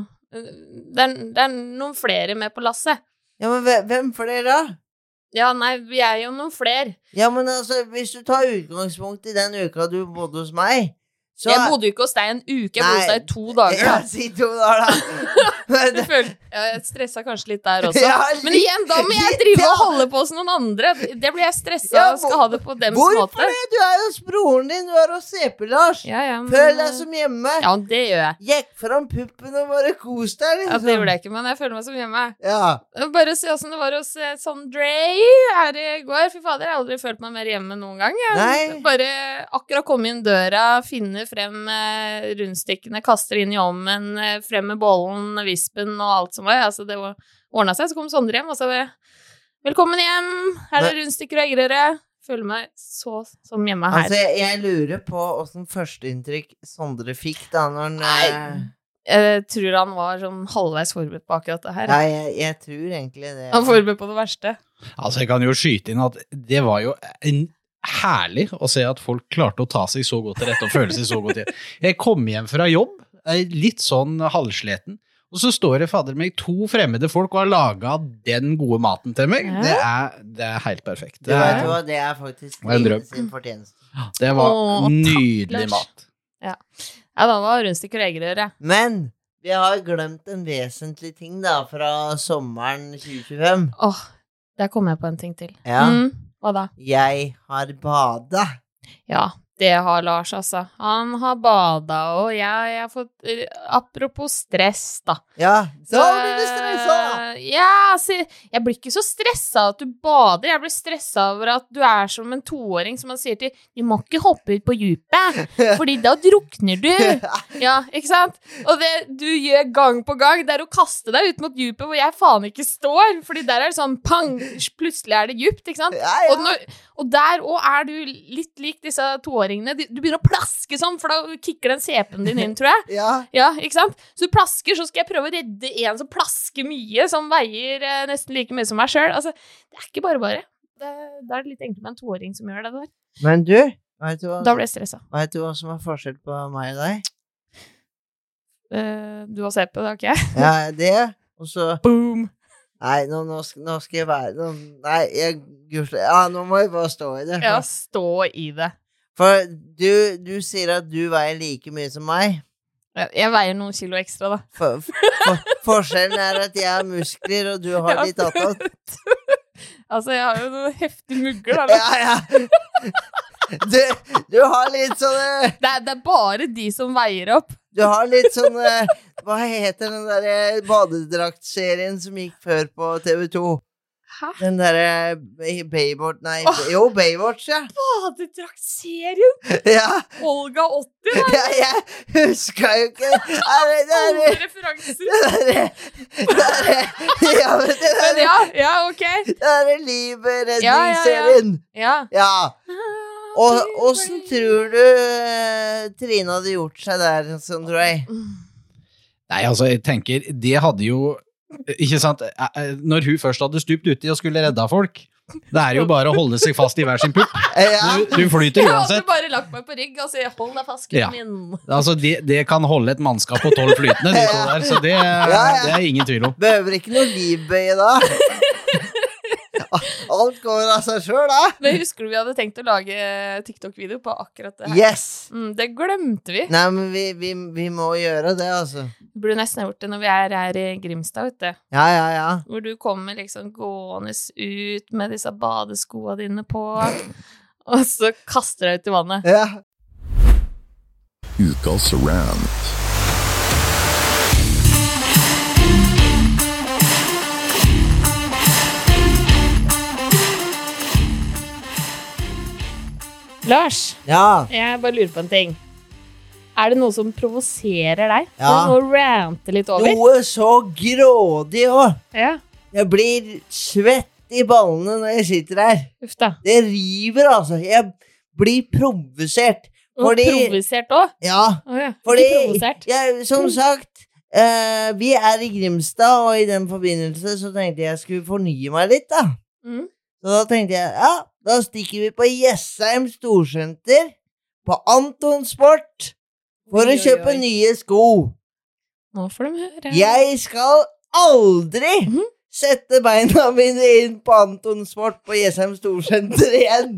Det er, det er noen flere med på lasset.
Ja, men hvem- hvem flere da?
Ja, nei, vi er jo noen flere.
Ja, men altså, hvis du tar utgangspunkt i den uka du bodde hos meg, så...
Jeg bodde jo ikke hos deg en uke, jeg bodde hos
Nei.
deg i to dager.
Ja,
Da.
si to dager da. Men
Jeg, følte, ja, jeg stressa kanskje litt der også.
Ja,
Men igjen, da må jeg
litt,
drive
ja.
og holde på hos noen andre. Det blir jeg stressa
Ja,
og skal ha det på dems
Hvorfor
måte.
det? Du er jo hos broren din, du er hos C P Lars.
Ja, ja, men,
Føl deg som hjemme.
Ja, det gjør jeg.
Jekk fram puppen og bare kos deg, liksom.
Ja, det gjorde jeg ikke, men jeg føler meg som hjemme.
Ja.
Bare se hvordan det var hos eh, Sondre her i går. Fy fader, jeg har aldri følt meg mer hjemme noen gang. Jeg
Nei.
bare akkurat komme inn døra, finne frem eh, rundstykkene, kaste det inn i ovnen, eh, frem med bollen, vispen og alt som var. Altså, det var ordnet seg, så kom Sondre hjem, og så var jeg, velkommen hjem, her er det rundstykker og eggerøre. Føler meg så som hjemme her.
Altså, jeg, jeg lurer på hvordan førsteinntrykk Sondre fikk da, når han...
Nei.
eh,
Jeg tror han var sånn halvveis forberedt på akkurat det her.
Ja, jeg, jeg tror egentlig det.
Han var forberedt på det verste.
Altså, jeg kan jo skyte inn at det var jo en herlig å se at folk klarte å ta seg så godt til rette og føle seg så godt til. Jeg kom hjem fra jobb, er litt sånn halvsleten, og så står det fader meg to fremmede folk og har laget den gode maten til meg.
Ja.
Det er, det er helt perfekt.
Du
Det,
vet
er,
hva, det er faktisk
Det er en drøm.
Trine sin fortjeneste.
det var
Åh, takk,
nydelig
Lars.
mat.
Ja, da var rundstykker og eggerøre.
Men vi har glemt en vesentlig ting da, fra sommeren tjue tjuefem.
Åh, der kom jeg på en ting til.
Ja.
Mm, hva da?
Jeg har bada.
Ja, det har Lars, altså. Han har bada, og jeg, jeg har fått eh, apropos stress, da.
Ja,
Så,
da blir du stressa!
Ja, altså, jeg blir ikke så stressa at du bader. Jeg blir stressa over at du er som en toåring som man sier til, du må ikke hoppe ut på djupet, fordi da drukner du. Ja, ikke sant? Og det du gjør gang på gang, det er å kaste deg ut mot djupet hvor jeg faen ikke står, fordi der er det sånn, pang, plutselig er det djupt, ikke sant?
Ja, ja.
Og, når, og der også er du litt lik disse toåringene. Du, du begynner å plaske sånn, for da kikker den C P-en din inn, tror jeg.
Ja,
Ja, ikke sant? Så du plasker, så skal jeg prøve å redde en som plasker mye, som veier eh, nesten like mye som meg selv. Altså, det er ikke bare bare. Det, det er litt enkelt med en toåring som gjør det der.
men du, vet du hva,
Da blir jeg stresset.
vet du hva som er forskjell på meg og deg?
Eh, du har C P, det har ikke jeg.
Ja, det, og så...
Boom!
Nei, nå, nå, skal, nå skal jeg være... Nå, nei, jeg... Gusle, ja, nå må jeg bare stå i det.
Ja, stå i det.
For du, du sier at du veier like mye som meg.
Jeg, jeg veier noen kilo ekstra, da.
For, for, forskjellen er at jeg har muskler, og du har litt attåt.
Altså, jeg har jo noen heftige mugger, da.
Ja, ja. Du, du har litt sånne
Det er, det er bare de som veier opp.
Du har litt sånne Hva heter den der badedraktserien som gikk før på T V to?
Hæ?
Den derre Baywatch Nei,
Åh.
jo, Baywatch, ja.
Badedraktserien?
Ja,
Olga åtti, da.
ja jeg husker jo ikke Er det det
Alle
er
referanser.
det derre det derre Ja, men det
Men
derre
ja, ja, ok.
Det derre livredningsserien.
Ja.
Ja. Og åssen tror du eh, Trine hadde gjort seg der, sånn tror jeg?
Nei, altså, jeg tenker, det hadde jo, ikke sant, når hun først hadde stupt uti og skulle redde folk, det er jo bare å holde seg fast i hver sin pupp.
Ja.
Du, du flyter
Jeg hadde
uansett.
bare lagt meg på rygg og så hold deg fast,
Ja.
gutten min.
Altså, det, det kan holde et mannskap på tolv flytende, de to der, så det,
ja.
det er ingen tvil om.
Behøver ikke noe livbøye da. Alt går av seg selv da.
Men husker du vi hadde tenkt å lage TikTok-video på akkurat det her?
Yes.
Mm, det glemte vi.
Nei, men vi, vi, vi må gjøre det, altså.
Vi burde nesten ha gjort det når vi er her i Grimstad, vet du.
Ja, ja, ja.
Hvor du kommer liksom gående ut med disse badeskoene dine på, og så kaster deg ut i vannet.
Ja.
Ukas rant.
Lars,
Ja.
jeg bare lurer på en ting. Er det noe som provoserer deg?
Ja.
Noe å rante litt over?
Noe så grådig også.
Ja,
Jeg blir svett i ballene når jeg sitter her.
uff da.
Det river, altså. Jeg blir provosert.
Og
Fordi,
provosert også?
ja,
Å ja,
fordi,
ikke provosert.
jeg, som sagt, eh, vi er i Grimstad, og i den forbindelse så tenkte jeg jeg skulle fornye meg litt, da.
Mm.
Så da tenkte jeg, ja, da stikker vi på Jessheim Storsenter, på Anton Sport, for
Oi,
å
oi,
kjøpe
oi.
nye sko.
Nå får de høre.
Jeg skal aldri
Mhm.
sette beina mine inn på Anton Sport på Jessheim Storsenter igjen.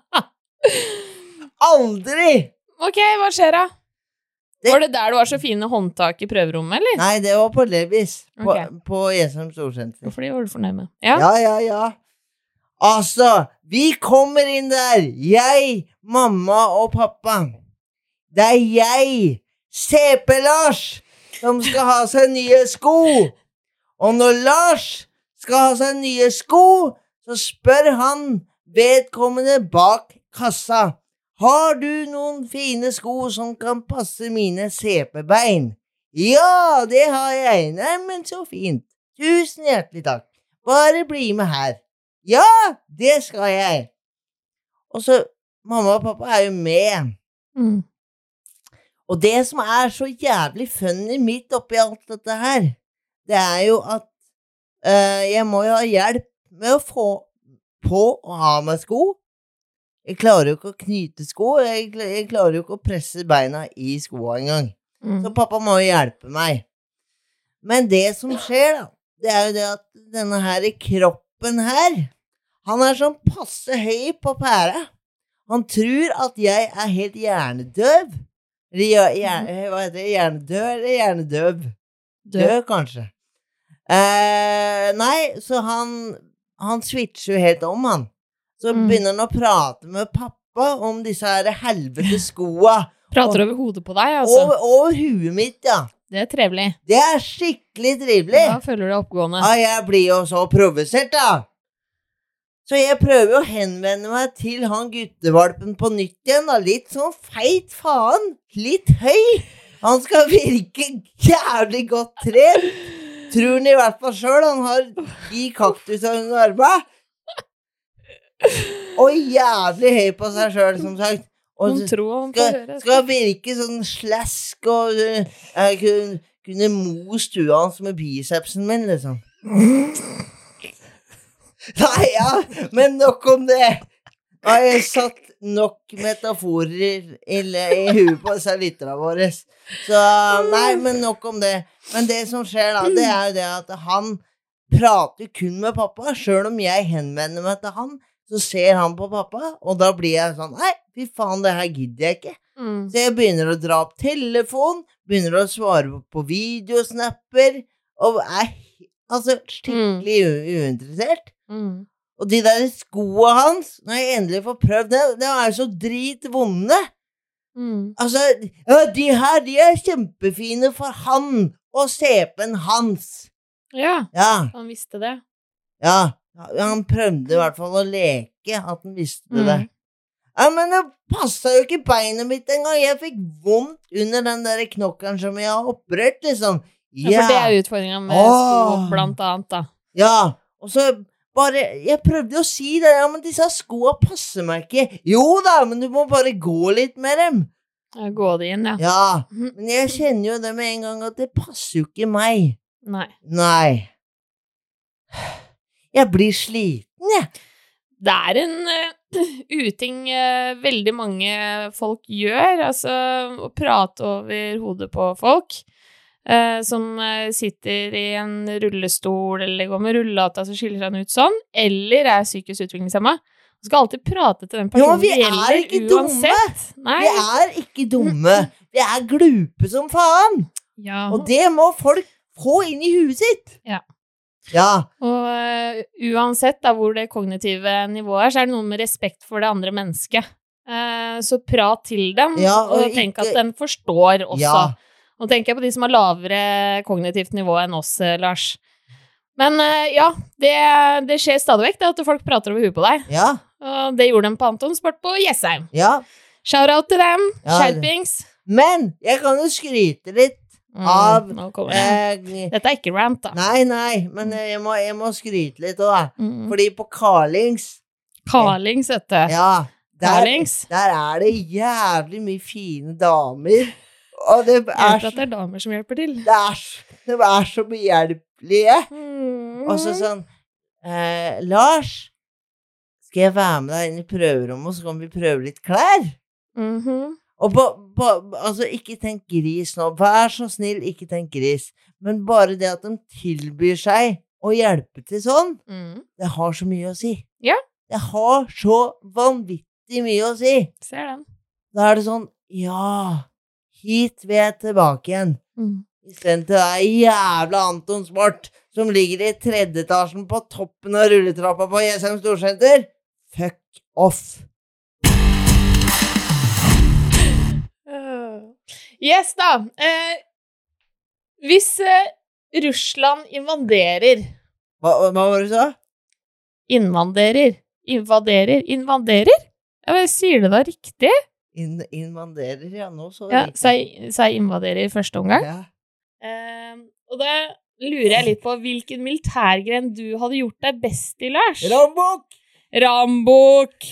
Aldri!
Ok, hva skjer da?
Det-
Var det der du var så fine håndtak i prøverommet, eller?
Nei, det var på Levis, på,
Ok.
på Jessheim Storsenter.
Hvorfor det var du fornøyd med? Ja?
Ja, ja, ja. Altså, vi kommer inn der. Jeg, mamma og pappa. Det er jeg, C P Lars, som skal ha seg nye sko. Og når Lars skal ha seg nye sko, så spør han vedkommende bak kassa. Har du noen fine sko som kan passe mine C P-bein? Ja, det har jeg. Nei, men så fint. Tusen hjertelig takk. Bare bli med her. Ja, det skal jeg. Og så, mamma og pappa er jo med.
Mm.
Og det som er så jævlig funny midt oppi alt dette her, det er jo at øh, jeg må jo ha hjelp med å få på å ha meg sko. Jeg klarer jo ikke å knyte sko, jeg, kl- jeg klarer jo ikke å presse beina i skoa engang.
Mm.
Så pappa må jo hjelpe meg. Men det som skjer da, det er jo det at denne her kroppen her, han er sånn passe høy på pæra. Han tror at jeg er helt hjernedøv. Eller hjer- hjer- hva heter det? Hjernedød eller hjernedøv? Død, kanskje. Eh, nei, så han, han switcher jo helt om, han. Så
Mm.
begynner han å prate med pappa om disse her helvete skoa.
Prater over hodet på deg, altså.
Over, over huet mitt, ja.
Det er trevelig.
Det er skikkelig trivelig.
Da føler du deg oppgående.
Ja, jeg blir jo så provosert, da. Så jeg prøver å henvende meg til han guttevalpen på nytt igjen, da. Litt sånn feit faen. Litt høy. Han skal virke jævlig godt trent. Tror han i hvert fall selv han har de kaktusene under armene. Og jævlig høy på seg selv, som sagt. Og
Hun tror han får
skal,
høre.
skal virke sånn slask og uh, jeg kunne, kunne most huet hans med bicepsen min, liksom. Nei, ja, men nok om det. Nå har jeg satt nok metaforer i, i huet på disse lytterne våre. Så, nei, men nok om det. Men det som skjer da, det er jo det at han prater kun med pappa, selv om jeg henvender meg til han, så ser han på pappa, og da blir jeg sånn, nei, fy faen, det her gidder jeg ikke.
Mm.
Så jeg begynner å dra opp telefon, begynner å svare på videosnapper, og er altså skikkelig u- uinteressert.
Mm.
Og de der skoene hans, når jeg endelig får prøvd det, det er så dritvonde.
Mm.
Altså, ja, de her, de er kjempefine for han, og sepen hans.
Ja,
Ja,
han visste det.
ja, han prøvde i hvert fall å leke at han visste
Mm.
det. Ja, men det passet jo ikke beinet mitt en gang. Jeg fikk vondt under den der knokkeren som jeg har opprørt, liksom.
Ja, for det er utfordringen med
Åh.
sko, blant annet, da.
Ja, og så bare, jeg prøvde å si det, ja, men disse skoene passer meg ikke. Jo da, men du må bare gå litt med dem.
Ja, Gå det inn, ja.
Ja, men jeg kjenner jo det med en gang at det passer jo ikke meg.
Nei.
Nei. Jeg blir sliten, jeg.
Det er en uh, uting uh, veldig mange folk gjør, altså å prate over hodet på folk uh, som uh, sitter i en rullestol eller går med rullata som skiller seg ut sånn, eller er psykisk utviklingshemmet. Du skal alltid prate til den
Ja,
personen
vi
det
er
gjelder,
ikke dumme.
uansett. Nei.
Vi er ikke dumme. Vi er glupe som faen.
Ja.
Og det må folk få inn i huet sitt.
Ja.
Ja.
Og uh, uansett da, hvor det kognitive nivået er, så er det noe med respekt for det andre mennesket. Uh, så prat til dem,
Ja,
og,
og
tenk
ikke-
at den forstår også.
Ja.
Nå tenker jeg på de som har lavere kognitivt nivå enn oss, uh, Lars. Men uh, ja, det, det skjer stadig vekk, det at folk prater over huet på deg.
Ja.
Og det gjorde de på Anton Sport på Jessheim.
Ja.
Shout-out til dem,
Ja,
skjerpings.
Men jeg kan jo skryte litt
Mm,
av
nå kommer det.
eh,
Dette er ikke rant, da.
Nei, nei, men jeg må, jeg må skryte litt òg.
Mm.
Fordi på Carlings
Carlings, vet du.
Ja, der,
Carlings.
der er det jævlig mye fine damer. Og det
Jeg
er,
vet
så-
at det er damer som hjelper til.
det er, så- det er så behjelpelige.
Mm.
Og så sånn eh, Lars, skal jeg være med deg inn i prøverommet, så kan vi prøve litt klær?
Mhm.
Og på, på, altså, ikke tenk gris nå. Vær så snill, ikke tenk gris. Men bare det at de tilbyr seg å hjelpe til sånn,
Mm.
det har så mye å si.
Ja.
Det har så vanvittig mye å si.
Ser den.
Da er det sånn, ja, hit vil jeg tilbake igjen.
Mm.
I stedet til det jævla Anton Sport, som ligger i tredje etasjen på toppen av rulletrappa på Jessheim Storsenter. Fuck off.
Yes, da. Eh, hvis eh, Russland invaderer
Hva, hva var det du sa?
Invaderer. Invaderer. Invaderer? Ja, men sier det da riktig?
In, invaderer, ja, nå så
Ja,
riktig.
sa jeg, sa jeg invaderer i første omgang?
Ja.
Eh, og da lurer jeg litt på hvilken militærgren du hadde gjort deg best i, Lars.
Rambok!
Rambok!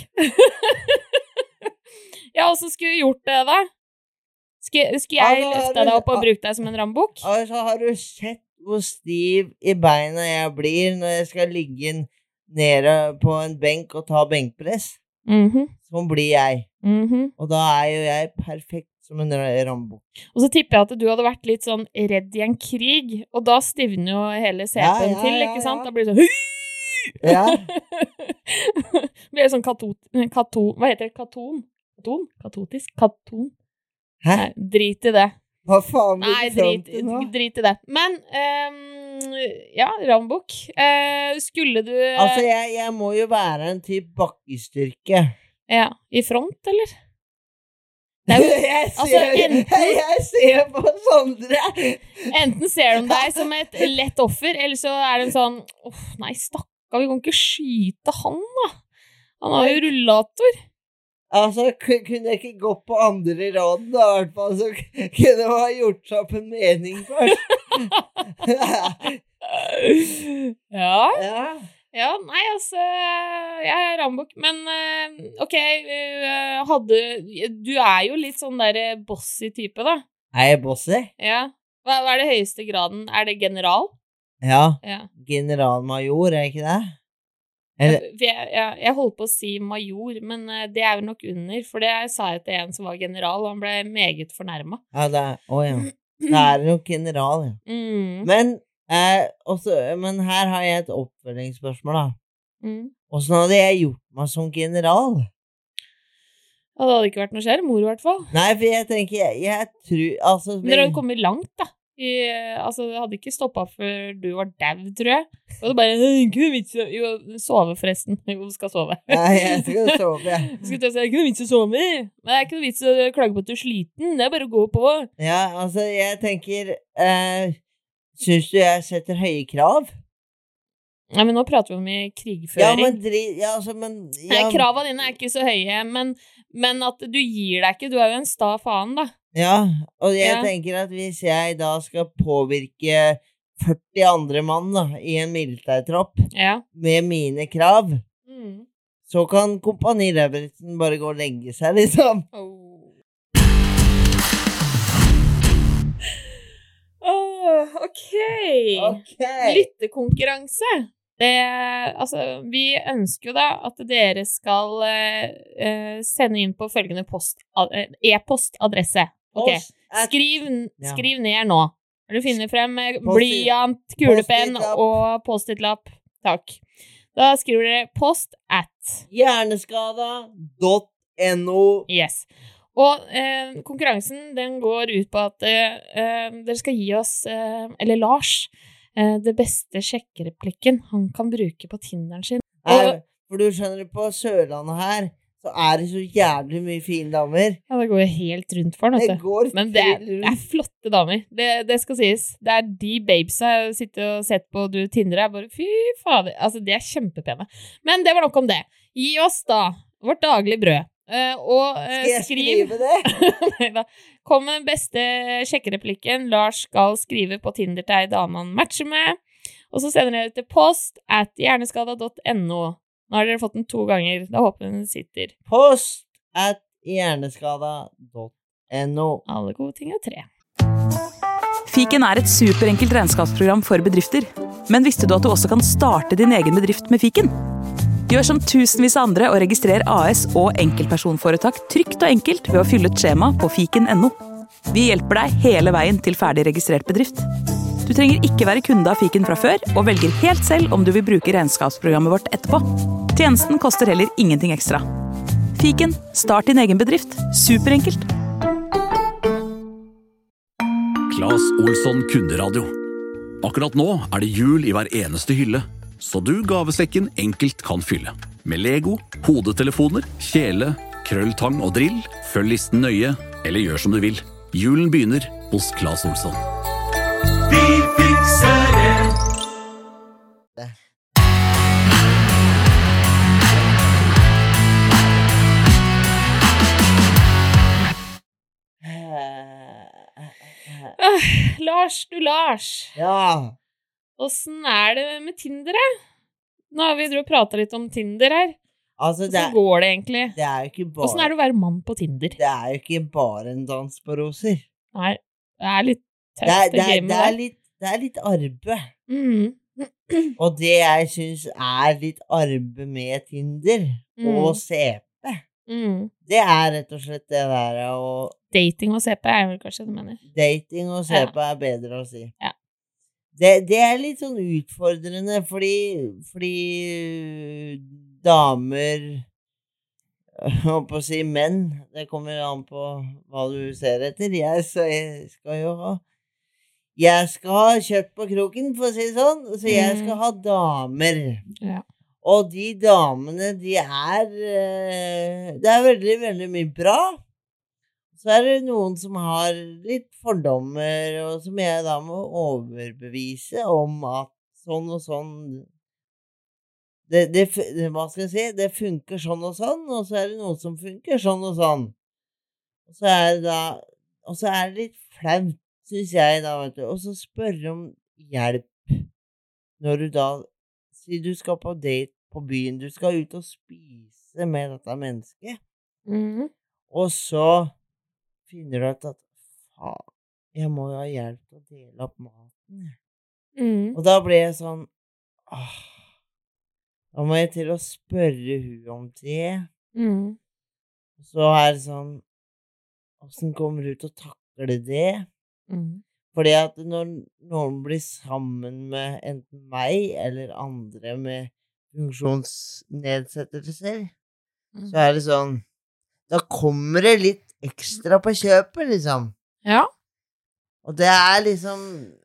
Ja, åssen skulle du gjort det, da? Skal, skal jeg
Ja, da er
løfte
det-
deg opp og bruke deg som en rambok?
Altså, har du sett hvor stiv i beina jeg blir når jeg skal ligge nede på en benk og ta benkpress?
Mhm,
Sånn blir jeg.
mhm.
Og da er jo jeg perfekt som en ra- rambok.
Og så tipper jeg at du hadde vært litt sånn redd i en krig, og da stivner jo hele C P-en
Ja, ja,
til,
ja,
ikke sant?
ja.
Da blir det sånn
Ja.
blir det sånn kato, kato, hva heter det? Katon? Katon? Katotisk? Katon?
Hæ?
Nei, drit i det.
Hva faen vil
Nei,
du fram
drit,
til nå?
drit i det. Men, ehm, ja, rambok. Eh, skulle du eh,
Altså, jeg, jeg må jo være en type bakkestyrke.
Ja, i front, eller? Det er jo,
jeg, ser,
altså, enten-
jeg ser på Sondre!
enten ser de deg som et lett offer, eller så er det en sånn Åh, nei, stakkar, vi kan ikke skyte han, da. Han har jo rullator.
Altså, k- kunne jeg ikke gått på andre raden, da, i hvert fall, så k- kunne man ha gjort seg opp en mening først.
Ja.
Ja.
Ja, nei, altså Jeg er rambok, men eh, ok, eh, hadde Du er jo litt sånn der bossy type, da.
Er jeg bossy?
Ja. Hva, hva er det høyeste graden? Er det general?
Ja.
Ja.
Generalmajor, er jeg ikke det? Eller,
For Jeg, jeg, jeg holdt på å si major, men eh, det er jo nok under, for det sa jeg til en som var general, og han ble meget fornærma.
ja, det er, å ja. Det er nok general, ja.
Mm.
Men, eh, også, men her har jeg et oppfølgingsspørsmål, da.
Mm.
Hvordan hadde jeg gjort meg som general?
Ja, det hadde ikke vært noe skjer, mor i hvert fall.
Nei, for jeg tenker, jeg, jeg tror, altså...
Men dere hadde kommet langt, da. I, altså, det hadde ikke stoppet før du var dau, tror jeg. Og det bare, ikke noe vits å jo, sove forresten. Jo, du skal sove.
Nei, jeg skal sove, ja.
Skulle til å si, ikke noe vits å sove. Men det er ikke noe vits å klage på at du er sliten. Det er bare å gå på.
Ja, altså, jeg tenker, eh, synes du jeg setter høye krav?
Nei, men nå prater vi om i krigføring.
Ja, men, dri, ja, altså, men... Ja.
Nei, kravene dine er ikke så høye, men, men at du gir deg ikke, du er jo en sta faen, da.
Ja, og jeg
Ja.
tenker at hvis jeg da skal påvirke førti andre mann da, i en militærtropp
Ja.
med mine krav,
Mm.
så kan kompani Levertsen bare gå og legge seg, liksom.
Oh. Åh, ok.
Ok.
Lyttekonkurranse. Det, altså, vi ønsker jo da at dere skal eh, eh, sende inn på følgende post, eh, e-postadresse. Ok,
Post at-
skriv,
Ja.
skriv ned nå. Har du funnet frem eh,
Post-it-
blyant, kulepenn
post-it-lapp.
og post-it-lapp? Takk. Da skriver dere post at.
Hjerneskada dot no.
Yes. Og eh, konkurransen, den går ut på at eh, eh, dere skal gi oss, eh, eller Lars, eh, det beste sjekkereplikken han kan bruke på Tinderen sin.
Nei, for du skjønner, på Sørlandet her, så er det så jævlig mye fine damer.
Ja, det går jo helt rundt for han,
Det
vet du.
går
Men det er,
helt
det er
rundt.
flotte damer. Det, det skal sies. Det er de babesa jeg sitter og sett på du Tinder er bare, fy fader. Altså, de er kjempepene. Men det var nok om det. Gi oss da vårt daglige brød. Eh, og eh,
Skal jeg
skriv...
skrive det?
Neida. Kom med den beste sjekkereplikken Lars skal skrive på Tinder til ei dame han matcher med. Og så sender dere til post at hjerneskada dot no. Nå har dere fått den to ganger. Da håper jeg den sitter.
Post at hjerneskada dot no.
Alle gode ting er tre.
Fiken er et superenkelt regnskapsprogram for bedrifter. Men visste du at du også kan starte din egen bedrift med Fiken? Gjør som tusenvis av andre og registrer A S og enkeltpersonforetak trygt og enkelt ved å fylle ut skjema på fiken punktum no. Vi hjelper deg hele veien til ferdig registrert bedrift. Du trenger ikke være kunde av Fiken fra før, og velger helt selv om du vil bruke regnskapsprogrammet vårt etterpå. Tjenesten koster heller ingenting ekstra. Fiken, start din egen bedrift. Superenkelt.
Claes Olsson Kunderadio. Akkurat nå er det jul i hver eneste hylle, så du gavesekken enkelt kan fylle. Med Lego, hodetelefoner, kjele, krølltang og drill, følg listen nøye, eller gjør som du vil. Julen begynner hos Claes Olsson.
Vi fikser det.
Øh, Lars, du Lars.
Ja,
Åssen er det med Tinder, da? Nå har vi drevet og pratet litt om Tinder her.
altså det
Hvordan
er,
går det egentlig?
det er jo ikke
Åssen er
bare
det å være mann på Tinder?
Det er jo ikke bare en dans på roser.
Nei, det er litt
Det er,
tøft
det
å
er,
game
det er
der.
litt, det er litt arbeid.
Mm.
Og det jeg synes er litt arbeid med Tinder
Mm.
og C P,
Mm.
det er rett og slett det der å
Dating og C P er vel kanskje det du mener.
Dating og C
Ja.
P er bedre å si.
Ja.
Det, det er litt sånn utfordrende, fordi, fordi damer jeg holdt på å si menn, det kommer an på hva du ser etter. Jeg, så jeg skal jo ha Jeg skal ha kjøtt på kroken, for å si det sånn, så jeg
Mm.
skal ha damer.
Ja.
Og de damene, de er eh, Det er veldig, veldig mye bra. Så er det noen som har litt fordommer, og som jeg da må overbevise om at sånn og sånn det, det, fu- det, Hva skal jeg si? Det funker sånn og sånn, og så er det noe som funker sånn og sånn. Og så er det da Og så er det litt flaut, syns jeg, da, vet du, og så spørre om hjelp når du da sier du skal på date på byen, du skal ut og spise med dette mennesket,
Mm.
og så finner du ut at faen, jeg må jo ha hjelp til å dele opp maten. jeg.
Mm.
Og da ble jeg sånn åh, da må jeg til å spørre hun om det.
Mm.
Og så er det sånn åssen kommer du til å takle det?
Mm.
Fordi at når noen blir sammen med enten meg eller andre med funksjonsnedsettelser,
Mm.
så er det sånn, da kommer det litt ekstra på kjøpet, liksom.
Ja.
Og det er liksom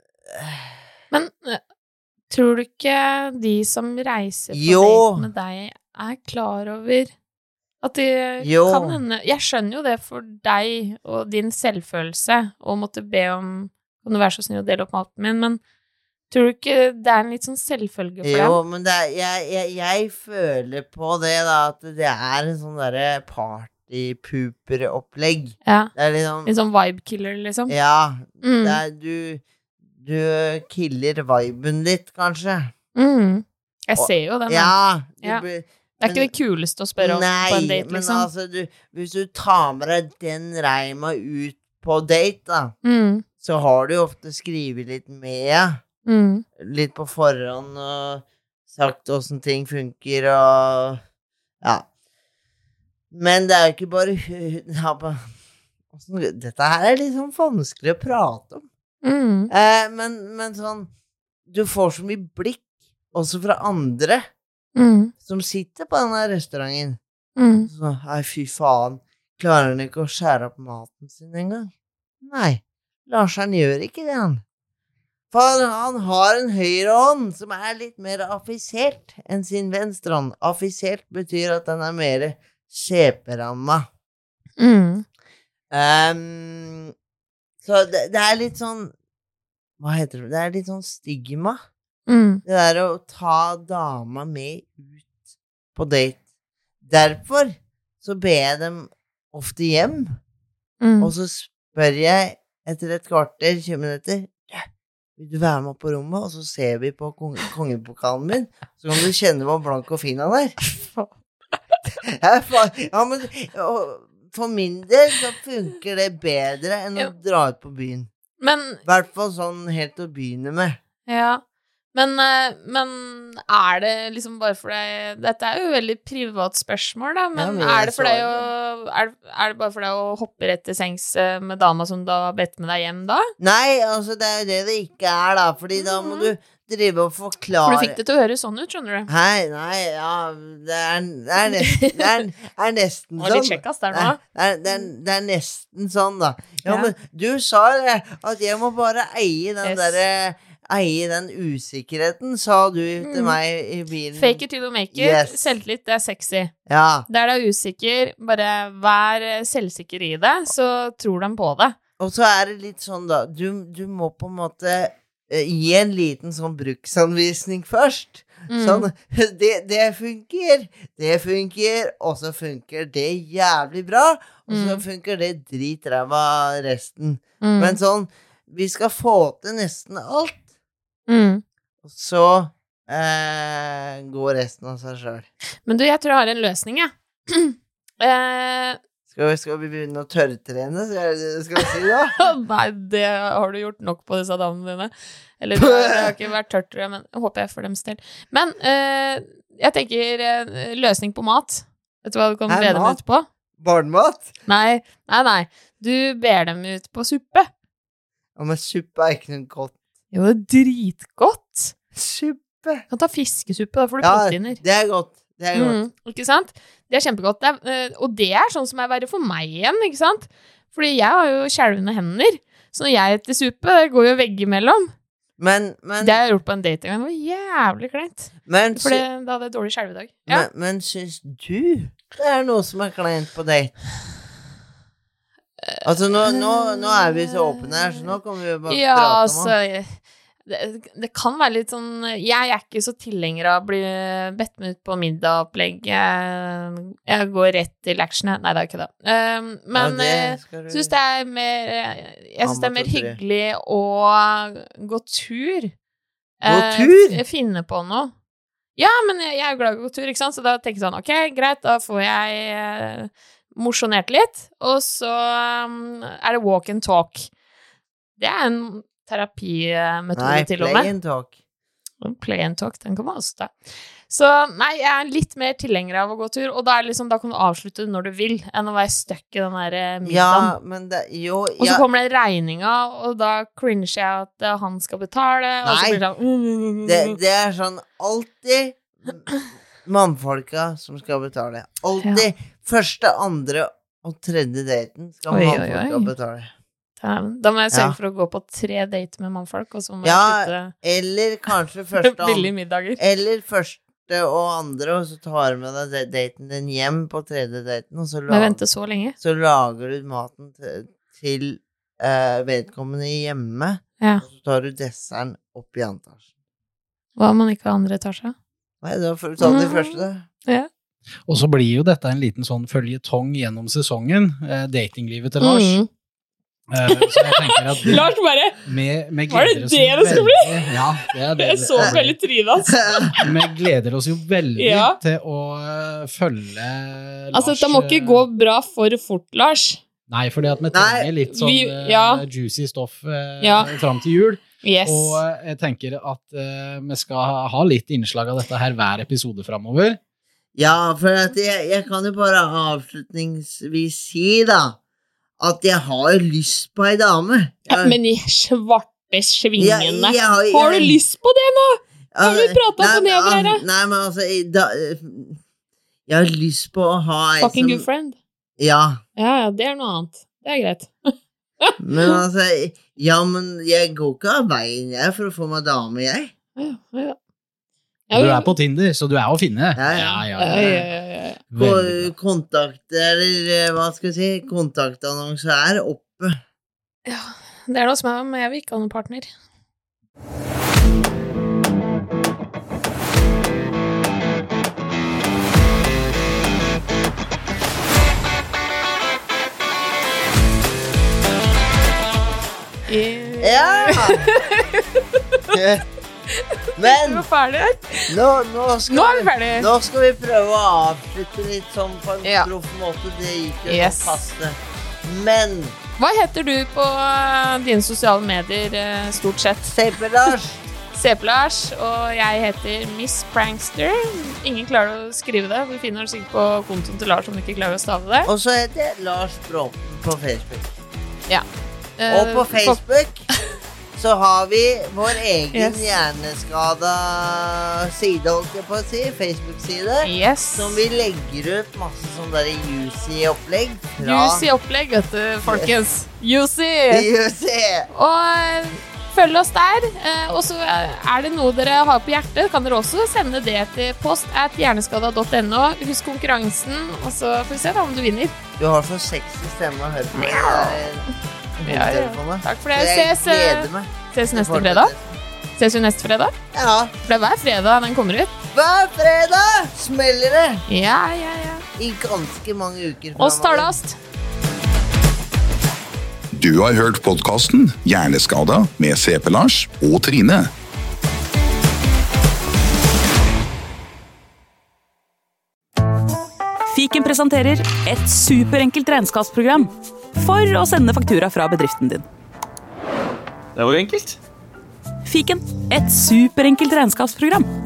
Men eh, tror du ikke de som reiser på
Jo.
date med deg, er klar over at de
Jo.
kan hende Jeg skjønner jo det for deg og din selvfølelse å måtte be om Kan du være så snill å dele opp maten min, men tror du ikke det er en litt sånn selvfølge for
Jo,
dem?
men det er, jeg, jeg, jeg føler på det, da, at det er en sånn derre partypooper-opplegg.
Ja.
Det er liksom
Litt sånn vibe-killer, liksom?
Ja.
Mm.
Det er, du Du killer viben litt, kanskje.
Mm. Jeg
Og-
ser jo den. da.
Ja. Du
Ja.
blir-
Det er ikke det kuleste å spørre om
Nei,
på en date,
men
liksom.
altså, du, hvis du tar med deg den reima ut på date, da,
Mm.
så har du jo ofte skrevet litt med,
Mm.
litt på forhånd, og sagt åssen ting funker, og ja. Men det er jo ikke bare ja, på- hvordan- Dette her er litt sånn vanskelig å prate om.
Mm.
Eh, men, men sånn, du får så mye blikk, også fra andre,
Mm.
som sitter på denne restauranten.
Mm.
Så, nei, fy faen, klarer han ikke å skjære opp maten sin en gang? Nei, Larsen gjør ikke det, han. For han har en høyre hånd som er litt mer affisert enn sin venstre hånd. Affisert betyr at den er mer skjeperamma.
Mm.
Um, så det, det er litt sånn, hva heter det? Det er litt sånn stigma.
Mm.
Det der å ta dama med ut på date. Derfor så ber jeg dem ofte hjem,
Mm.
og så spør jeg etter et kvarter, tjue minutter, vil du være med på rommet, og så ser vi på kong kongepokalen min, så kan du kjenne hvor blank og fin han er. Ja, fa- ja, men og for min del så funker det bedre enn å
Ja.
dra ut på byen.
Men
I hvert fall sånn helt til å begynne med.
Ja, men, eh, men er det liksom bare for deg Dette er jo et veldig privat spørsmål, da, men,
Ja, men
er
jeg
det for deg å
svarer.
er, er det bare for deg å hoppe rett til sengs eh, med dama som du har bedt med deg hjem da?
Nei, altså det er jo det det ikke er, da, fordi da må du drive og
For
forklare.
du fikk det til å høres sånn ut, skjønner du.
Nei, nei, ja, det er, det er, nesten, det er, det er nesten
Det var litt
sånn.
kjekkas der
Det
nå.
er, det, er, det, er, det er nesten sånn, da. Ja,
Ja.
men du sa det, at jeg må bare eie den
Yes.
derre Eie den usikkerheten, sa du til
Mm.
meg i bilen.
Fake it till you make it.
Yes.
Selvtillit, det er sexy.
Ja,
Der du er usikker, bare vær selvsikker i det, så tror de på det.
og så er det litt sånn, da. Du, du må på en måte eh, gi en liten sånn bruksanvisning først.
Mm.
Sånn, det, det funker, det funker, og så funker det jævlig bra, og så
Mm.
funker det dritræva resten.
Mm.
Men sånn, vi skal få til nesten alt,
Mm.
og så eh, går resten av seg sjøl.
Men du, jeg tror jeg har en løsning, jeg. eh,
Skal, vi- skal vi begynne å tørrtrene, skal, skal vi si da?
Nei, det har du gjort nok på disse damene dine. Eller det har, det har ikke vært tørt, tror jeg, men håper jeg for dems del. Men eh, jeg tenker eh, løsning på mat. Vet du hva du kan
Hæ,
be dem
mat?
ut på?
Barnemat?
Nei, nei, nei. Du ber dem ut på suppe.
Ja, men suppe er ikke noe godt.
Jo, det er dritgodt.
Suppe?
Du kan ta fiskesuppe, da får du
Ja,
proteiner.
det er godt. Det er godt.
Mm, ikke sant? Det er kjempegodt. Det er, eh, og det er sånn som er verre for meg igjen, ikke sant? Fordi jeg har jo skjelvende hender. Så når jeg etter suppe, det går jo veggimellom.
Men, men,
Det har jeg gjort på en date en gang. Det var jævlig kleint.
men,
For
sy-
da hadde jeg dårlig skjelvedag. Ja.
men, men syns du det er noe som er kleint på date? Altså, nå, nå, nå er vi så åpne her, så nå kan vi jo bare
Ja,
prate om
altså
det.
det, det kan være litt sånn Jeg er ikke så tilhenger av å bli bedt med ut på middagsopplegg. Jeg, jeg går rett til action. jeg. Nei, det er ikke det. Um, men
Ja,
jeg
det skal du-
syns det er mer Jeg syns det er mer
Amatør.
hyggelig å gå tur.
Gå
Eh,
tur?
f- Finne på noe. Ja, men jeg, jeg er glad i å gå tur, ikke sant? Så da tenker jeg sånn, ok, greit, da får jeg eh, mosjonert litt, og så um, er det walk and talk. Det er en terapimetode
Nei,
til og
play
med.
and talk.
Play and talk, den kan man også ta. Så nei, jeg er litt mer tilhenger av å gå tur, og da, er det liksom, da kan du avslutte når du vil, enn å være stuck i den der eh, middagen.
Ja, men det Jo,
Og så
ja,
kommer den regninga, og da cringer jeg at eh, han skal betale, og så
Nei.
blir det sånn mm,
det, det er sånn alltid mannfolka som skal betale. Alltid ja. første, andre og tredje daten skal oi, mannfolka oi, oi. betale.
Da må jeg sørge ja. for å gå på tre date med mannfolk, og så må
ja,
jeg putte
eller kanskje første
billige middager.
Eller første og andre, og så tar du med deg daten din hjem på tredje daten, og så,
lag, så,
så lager du maten til, til uh, vedkommende hjemme,
ja.
og så tar du desserten opp i antasjen.
Hva om man ikke har andre etasje?
Nei, da får du ta den i første da.
Ja.
Og så blir jo dette en liten sånn føljetong gjennom sesongen, eh, datinglivet til Lars.
Mm.
Uh, så jeg tenker at det,
Lars bare,
med, med
var det det det skulle bli?
Ja, det er det.
Jeg så veldig trynet, altså.
Vi gleder oss jo veldig ja. til å uh, følge Lars.
Altså, dette må ikke gå bra for fort, Lars.
Nei, fordi at vi trenger litt sånn
vi, ja.
uh, juicy stoff uh,
ja.
fram til jul.
Yes.
Og uh, jeg tenker at uh, vi skal ha, ha litt innslag av dette her hver episode fremover.
Ja, for at jeg, jeg kan jo bare avslutningsvis si da, at jeg har lyst på ei dame. Jeg,
ja, men i svarte svingene.
Jeg, jeg har, jeg,
har du lyst på det nå? Har du pratet opp og ned over her?
Nei, men altså, da, jeg har lyst på å ha en
fucking
som,
good friend.
Ja.
Ja, ja, det er noe annet. Det er greit.
Men altså, ja, men jeg går ikke av veien jeg for å få meg dame, jeg.
Ja, ja.
Du er på Tinder, så du er å finne.
Ja, ja.
Ja, ja, ja.
ja, ja, ja.
Kontakt, eller hva skal jeg si, kontaktannonser er oppe.
Ja, det er noe som er, men jeg vil ikke ha noen partner.
Ja! Men
nå,
nå, skal
nå er vi ferdig.
Nå skal vi prøve å avslutte litt sånn på en ja. proff måte. Det gikk jo yes. passe. Men
hva heter du på dine sosiale medier stort sett?
Sepelars.
Sepelars, og jeg heter Miss Prankster. Ingen klarer å skrive det. Vi finner det sikkert på kontoen til Lars om du ikke klarer å stave det.
Og så heter jeg Lars Bråten på Facebook.
Ja.
Og på Facebook så har vi vår egen yes. hjerneskada side, holdt jeg på å si, Facebook-side,
yes.
som vi legger ut masse sånn der juicy opplegg.
Fra... Juicy opplegg, vet du, folkens. Yes. Juicy!
Juicy!
Og følg oss der, og så er det noe dere har på hjertet, kan dere også sende det til post at hjerneskada punktum no. Husk konkurransen, og så får vi se da om du vinner.
Du har så sexy stemme å høre på meg.
Ja, ja. Takk for det. Ses, ses neste fredag. Ses vi neste fredag?
Ja.
For det er hver fredag den kommer ut.
Hver fredag smeller det.
Ja, ja, ja.
I ganske mange uker.
Oss talast.
Du har hørt podcasten Hjerneskada med Sepelars og Trine.
Fiken presenterer et superenkelt regnskapsprogram for å sende faktura fra bedriften din.
Det var enkelt.
Fiken, et superenkelt regnskapsprogram.